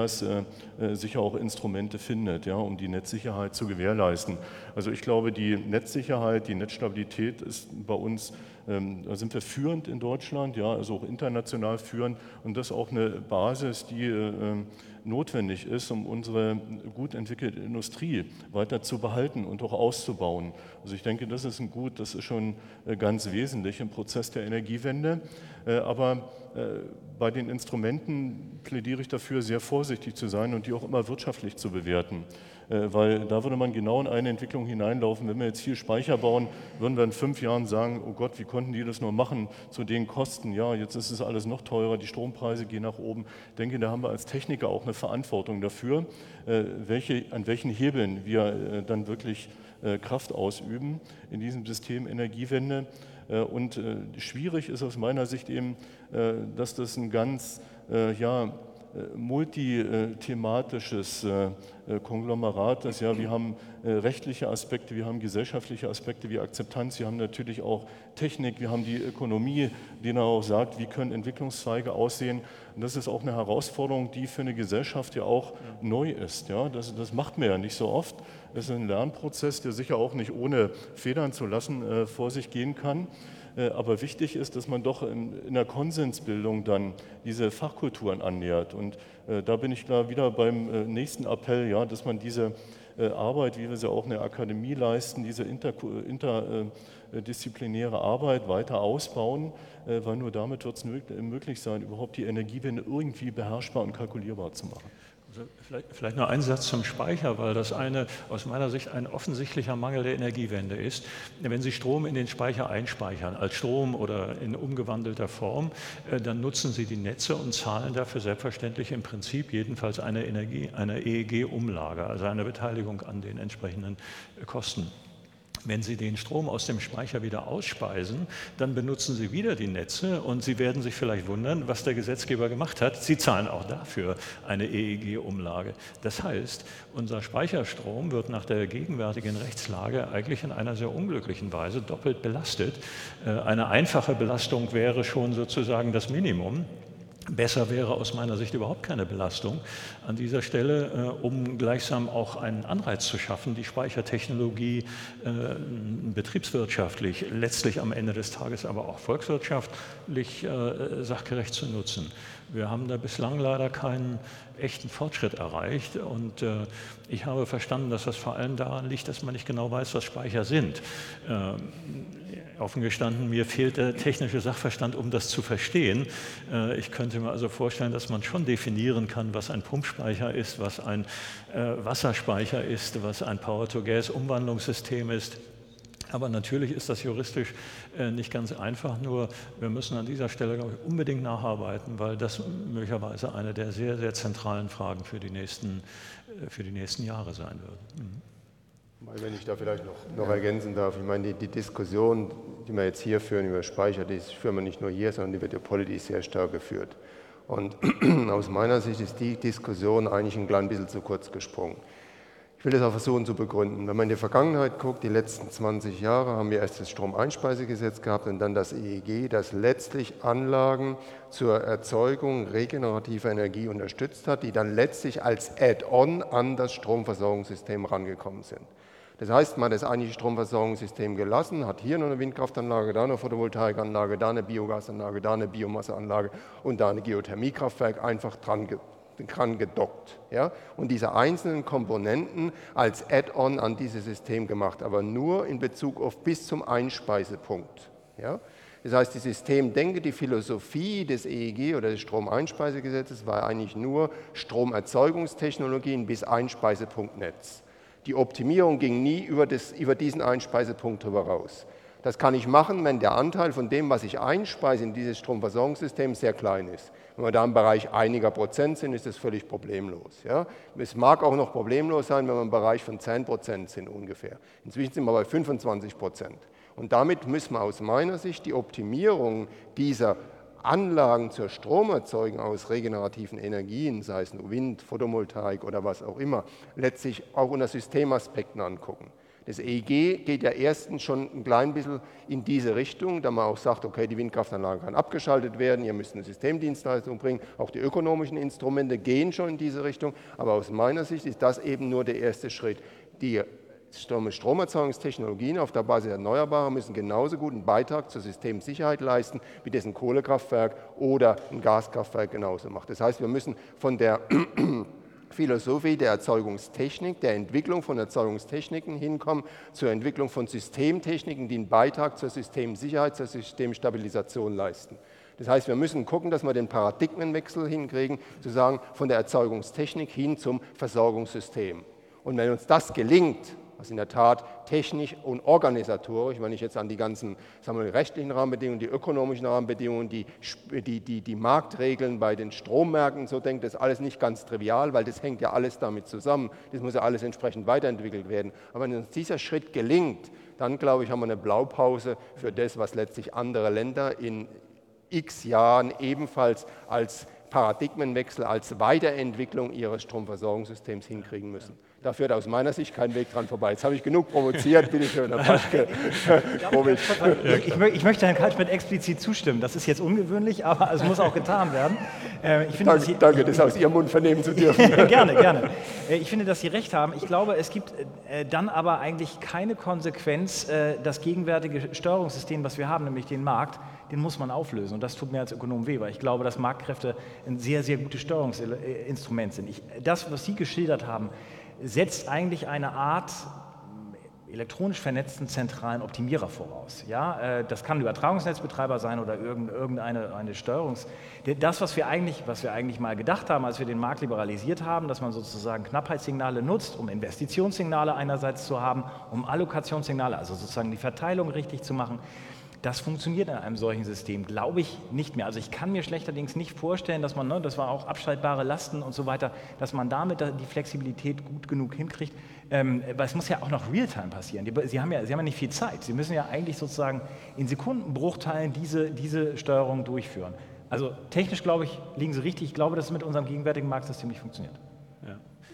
äh, sicher auch Instrumente findet, ja, um die Netzsicherheit zu gewährleisten. Also ich glaube, die Netzsicherheit, die Netzstabilität ist bei uns, ähm, da sind wir führend in Deutschland, ja, also auch international führend, und das ist auch eine Basis, die äh, notwendig ist, um unsere gut entwickelte Industrie weiter zu behalten und auch auszubauen. Also ich denke, das ist ein Gut, das ist schon äh, ganz wesentlich im Prozess der Energiewende, äh, aber äh, bei den Instrumenten plädiere ich dafür, sehr vorsichtig zu sein und die auch immer wirtschaftlich zu bewerten. Weil da würde man genau in eine Entwicklung hineinlaufen. Wenn wir jetzt hier Speicher bauen, würden wir in fünf Jahren sagen, oh Gott, wie konnten die das nur machen zu den Kosten? Ja, jetzt ist es alles noch teurer, die Strompreise gehen nach oben. Ich denke, da haben wir als Techniker auch eine Verantwortung dafür, welche, an welchen Hebeln wir dann wirklich Kraft ausüben in diesem System Energiewende. Und schwierig ist aus meiner Sicht eben, dass das ein ganz, ja, multithematisches Konglomerat ist. Ja, wir haben rechtliche Aspekte, wir haben gesellschaftliche Aspekte wie Akzeptanz, wir haben natürlich auch Technik, wir haben die Ökonomie, die dann auch sagt, wie können Entwicklungszweige aussehen. Und das ist auch eine Herausforderung, die für eine Gesellschaft ja auch ja. neu ist. Ja, das, das macht man ja nicht so oft. Das ist ein Lernprozess, der sicher auch nicht ohne Federn zu lassen äh, vor sich gehen kann. Aber wichtig ist, dass man doch in der Konsensbildung dann diese Fachkulturen annähert. Und äh, da bin ich da wieder beim äh, nächsten Appell, ja, dass man diese äh, Arbeit, wie wir sie auch in der Akademie leisten, diese interdisziplinäre inter, äh, Arbeit weiter ausbauen, äh, weil nur damit wird es möglich sein, überhaupt die Energiewende irgendwie beherrschbar und kalkulierbar zu machen. Also vielleicht, vielleicht nur ein Satz zum Speicher, weil das eine, aus meiner Sicht ein offensichtlicher Mangel der Energiewende ist. Wenn Sie Strom in den Speicher einspeichern, als Strom oder in umgewandelter Form, dann nutzen Sie die Netze und zahlen dafür selbstverständlich im Prinzip jedenfalls eine, Energie, eine E E G-Umlage, also eine Beteiligung an den entsprechenden Kosten. Wenn Sie den Strom aus dem Speicher wieder ausspeisen, dann benutzen Sie wieder die Netze und Sie werden sich vielleicht wundern, was der Gesetzgeber gemacht hat. Sie zahlen auch dafür eine E E G-Umlage. Das heißt, unser Speicherstrom wird nach der gegenwärtigen Rechtslage eigentlich in einer sehr unglücklichen Weise doppelt belastet. Eine einfache Belastung wäre schon sozusagen das Minimum. Besser wäre aus meiner Sicht überhaupt keine Belastung an dieser Stelle, äh, um gleichsam auch einen Anreiz zu schaffen, die Speichertechnologie äh, betriebswirtschaftlich, letztlich am Ende des Tages aber auch volkswirtschaftlich äh, sachgerecht zu nutzen. Wir haben da bislang leider keinen echten Fortschritt erreicht und äh, ich habe verstanden, dass das vor allem daran liegt, dass man nicht genau weiß, was Speicher sind. Äh, offen gestanden, mir fehlt der technische Sachverstand, um das zu verstehen. Äh, ich könnte mir also vorstellen, dass man schon definieren kann, was ein Pumpspeicher ist, was ein äh, Wasserspeicher ist, was ein Power-to-Gas-Umwandlungssystem ist. Aber natürlich ist das juristisch äh, nicht ganz einfach, nur wir müssen an dieser Stelle, glaube ich, unbedingt nacharbeiten, weil das möglicherweise eine der sehr, sehr zentralen Fragen für die nächsten, äh, für die nächsten Jahre sein wird. Mhm. Wenn ich da vielleicht noch, noch ergänzen darf, ich meine, die, die Diskussion, die wir jetzt hier führen über Speicher, die führen wir nicht nur hier, sondern die wird ja politisch sehr stark geführt. Und aus meiner Sicht ist die Diskussion eigentlich ein klein bisschen zu kurz gesprungen. Ich will das auch versuchen zu begründen. Wenn man in die Vergangenheit guckt, die letzten zwanzig Jahre haben wir erst das Stromeinspeisegesetz gehabt und dann das E E G, das letztlich Anlagen zur Erzeugung regenerativer Energie unterstützt hat, die dann letztlich als Add-on an das Stromversorgungssystem rangekommen sind. Das heißt, man hat das eigentliche Stromversorgungssystem gelassen, hat hier noch eine Windkraftanlage, da eine Photovoltaikanlage, da eine Biogasanlage, da eine Biomasseanlage und da eine Geothermiekraftwerk einfach dran, dran gedockt. Ja? Und diese einzelnen Komponenten als Add-on an dieses System gemacht, aber nur in Bezug auf bis zum Einspeisepunkt. Ja? Das heißt, die Systemdenke, die Philosophie des E E G oder des Stromeinspeisegesetzes war eigentlich nur Stromerzeugungstechnologien bis Einspeisepunkt Netz. Die Optimierung ging nie über, das, über diesen Einspeisepunkt drüber raus. Das kann ich machen, wenn der Anteil von dem, was ich einspeise in dieses Stromversorgungssystem, sehr klein ist. Wenn wir da im Bereich einiger Prozent sind, ist das völlig problemlos. Ja? Es mag auch noch problemlos sein, wenn wir im Bereich von zehn Prozent sind ungefähr. Inzwischen sind wir bei fünfundzwanzig Prozent. Und damit müssen wir aus meiner Sicht die Optimierung dieser Anlagen zur Stromerzeugung aus regenerativen Energien, sei es nur Wind, Photovoltaik oder was auch immer, letztlich auch unter Systemaspekten angucken. Das E E G geht ja erstens schon ein klein bisschen in diese Richtung, da man auch sagt, okay, die Windkraftanlage kann abgeschaltet werden, ihr müsst eine Systemdienstleistung bringen, auch die ökonomischen Instrumente gehen schon in diese Richtung, aber aus meiner Sicht ist das eben nur der erste Schritt. Die Stromerzeugungstechnologien auf der Basis Erneuerbarer müssen genauso gut einen Beitrag zur Systemsicherheit leisten, wie das ein Kohlekraftwerk oder ein Gaskraftwerk genauso macht. Das heißt, wir müssen von der Philosophie der Erzeugungstechnik, der Entwicklung von Erzeugungstechniken hinkommen zur Entwicklung von Systemtechniken, die einen Beitrag zur Systemsicherheit, zur Systemstabilisation leisten. Das heißt, wir müssen gucken, dass wir den Paradigmenwechsel hinkriegen, zu sagen, von der Erzeugungstechnik hin zum Versorgungssystem. Und wenn uns das gelingt, was in der Tat technisch und organisatorisch, wenn ich jetzt an die ganzen, sagen wir, die rechtlichen Rahmenbedingungen, die ökonomischen Rahmenbedingungen, die, die, die, die Marktregeln bei den Strommärkten so denke, das ist alles nicht ganz trivial, weil das hängt ja alles damit zusammen. Das muss ja alles entsprechend weiterentwickelt werden. Aber wenn uns dieser Schritt gelingt, dann glaube ich, haben wir eine Blaupause für das, was letztlich andere Länder in x Jahren ebenfalls als Paradigmenwechsel, als Weiterentwicklung ihres Stromversorgungssystems hinkriegen müssen. Da führt aus meiner Sicht kein Weg dran vorbei. Jetzt habe ich genug provoziert, bitte schön, Herr Paschke. ich, ich, ich möchte Herrn Kaltschmidt explizit zustimmen. Das ist jetzt ungewöhnlich, aber es muss auch getan werden. Ich finde, danke, Sie, danke, das aus Ihrem Mund vernehmen zu dürfen. Gerne, gerne. Ich finde, dass Sie recht haben. Ich glaube, es gibt dann aber eigentlich keine Konsequenz. Das gegenwärtige Steuerungssystem, was wir haben, nämlich den Markt, den muss man auflösen. Und das tut mir als Ökonom weh, weil ich glaube, dass Marktkräfte ein sehr, sehr gutes Steuerungsinstrument sind. Ich, das, was Sie geschildert haben, setzt eigentlich eine Art elektronisch vernetzten zentralen Optimierer voraus. Ja, das kann ein Übertragungsnetzbetreiber sein oder irgendeine eine Steuerungs... Das, was wir, eigentlich, was wir eigentlich mal gedacht haben, als wir den Markt liberalisiert haben, dass man sozusagen Knappheitssignale nutzt, um Investitionssignale einerseits zu haben, um Allokationssignale, also sozusagen die Verteilung richtig zu machen, das funktioniert in einem solchen System, glaube ich, nicht mehr. Also ich kann mir schlechterdings nicht vorstellen, dass man, ne, das war auch abschaltbare Lasten und so weiter, dass man damit die Flexibilität gut genug hinkriegt. Ähm, weil es muss ja auch noch Realtime passieren. Die, Sie, haben ja, Sie haben ja nicht viel Zeit. Sie müssen ja eigentlich sozusagen in Sekundenbruchteilen diese, diese Steuerung durchführen. Also technisch, glaube ich, liegen Sie richtig. Ich glaube, dass es mit unserem gegenwärtigen Marktsystem nicht funktioniert. Ja.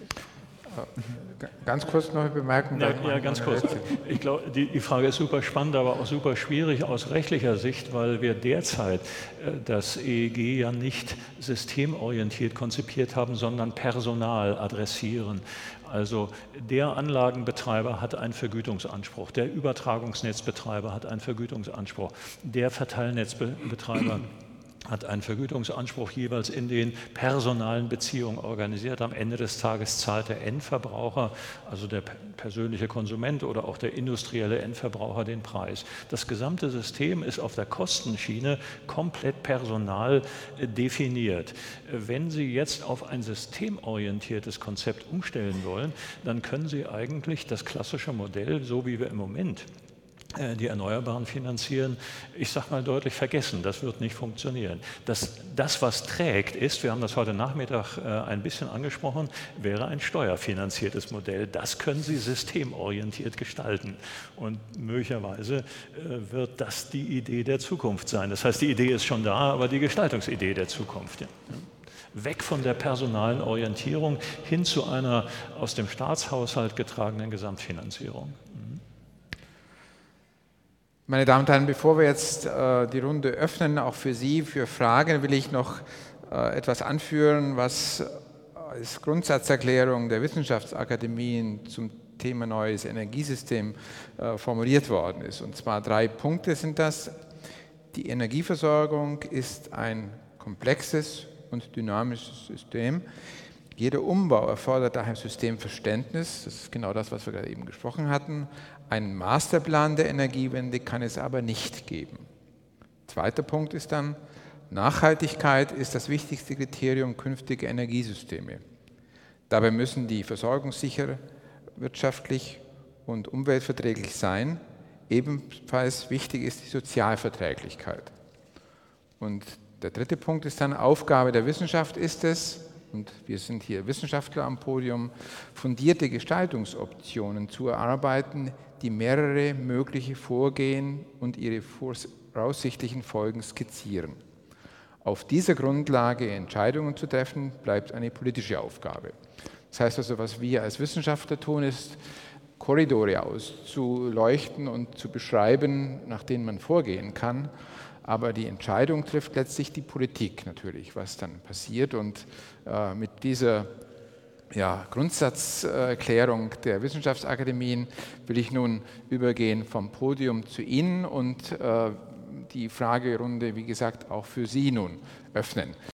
Ganz kurz noch eine Bemerkung. Ja, ja, ganz kurz. Ich glaube, die, die Frage ist super spannend, aber auch super schwierig aus rechtlicher Sicht, weil wir derzeit äh, das E E G ja nicht systemorientiert konzipiert haben, sondern Personal adressieren. Also der Anlagenbetreiber hat einen Vergütungsanspruch, der Übertragungsnetzbetreiber hat einen Vergütungsanspruch, der Verteilnetzbetreiber hat einen Vergütungsanspruch jeweils in den personalen Beziehungen organisiert. Am Ende des Tages zahlt der Endverbraucher, also der persönliche Konsument oder auch der industrielle Endverbraucher den Preis. Das gesamte System ist auf der Kostenschiene komplett personal definiert. Wenn Sie jetzt auf ein systemorientiertes Konzept umstellen wollen, dann können Sie eigentlich das klassische Modell, so wie wir im Moment die Erneuerbaren finanzieren, ich sage mal deutlich vergessen, das wird nicht funktionieren. Das, das, was trägt, ist, wir haben das heute Nachmittag äh, ein bisschen angesprochen, wäre ein steuerfinanziertes Modell. Das können Sie systemorientiert gestalten und möglicherweise äh, wird das die Idee der Zukunft sein. Das heißt, die Idee ist schon da, aber die Gestaltungsidee der Zukunft. Ja. Weg von der personalen Orientierung hin zu einer aus dem Staatshaushalt getragenen Gesamtfinanzierung. Meine Damen und Herren, bevor wir jetzt äh, die Runde öffnen, auch für Sie, für Fragen, will ich noch äh, etwas anführen, was als Grundsatzerklärung der Wissenschaftsakademien zum Thema neues Energiesystem äh, formuliert worden ist. Und zwar drei Punkte sind das. Die Energieversorgung ist ein komplexes und dynamisches System. Jeder Umbau erfordert daher Systemverständnis, das ist genau das, was wir gerade eben gesprochen hatten. Einen Masterplan der Energiewende kann es aber nicht geben. Zweiter Punkt ist dann, Nachhaltigkeit ist das wichtigste Kriterium künftiger Energiesysteme. Dabei müssen die versorgungssicher, wirtschaftlich und umweltverträglich sein. Ebenfalls wichtig ist die Sozialverträglichkeit. Und der dritte Punkt ist dann, Aufgabe der Wissenschaft ist es, und wir sind hier Wissenschaftler am Podium, fundierte Gestaltungsoptionen zu erarbeiten, die mehrere mögliche Vorgehen und ihre voraussichtlichen Folgen skizzieren. Auf dieser Grundlage Entscheidungen zu treffen, bleibt eine politische Aufgabe. Das heißt also, was wir als Wissenschaftler tun, ist Korridore auszuleuchten und zu beschreiben, nach denen man vorgehen kann. Aber die Entscheidung trifft letztlich die Politik natürlich, was dann passiert. Und äh, mit dieser ja, Grundsatzerklärung der Wissenschaftsakademien will ich nun übergehen vom Podium zu Ihnen und äh, die Fragerunde, wie gesagt, auch für Sie nun öffnen.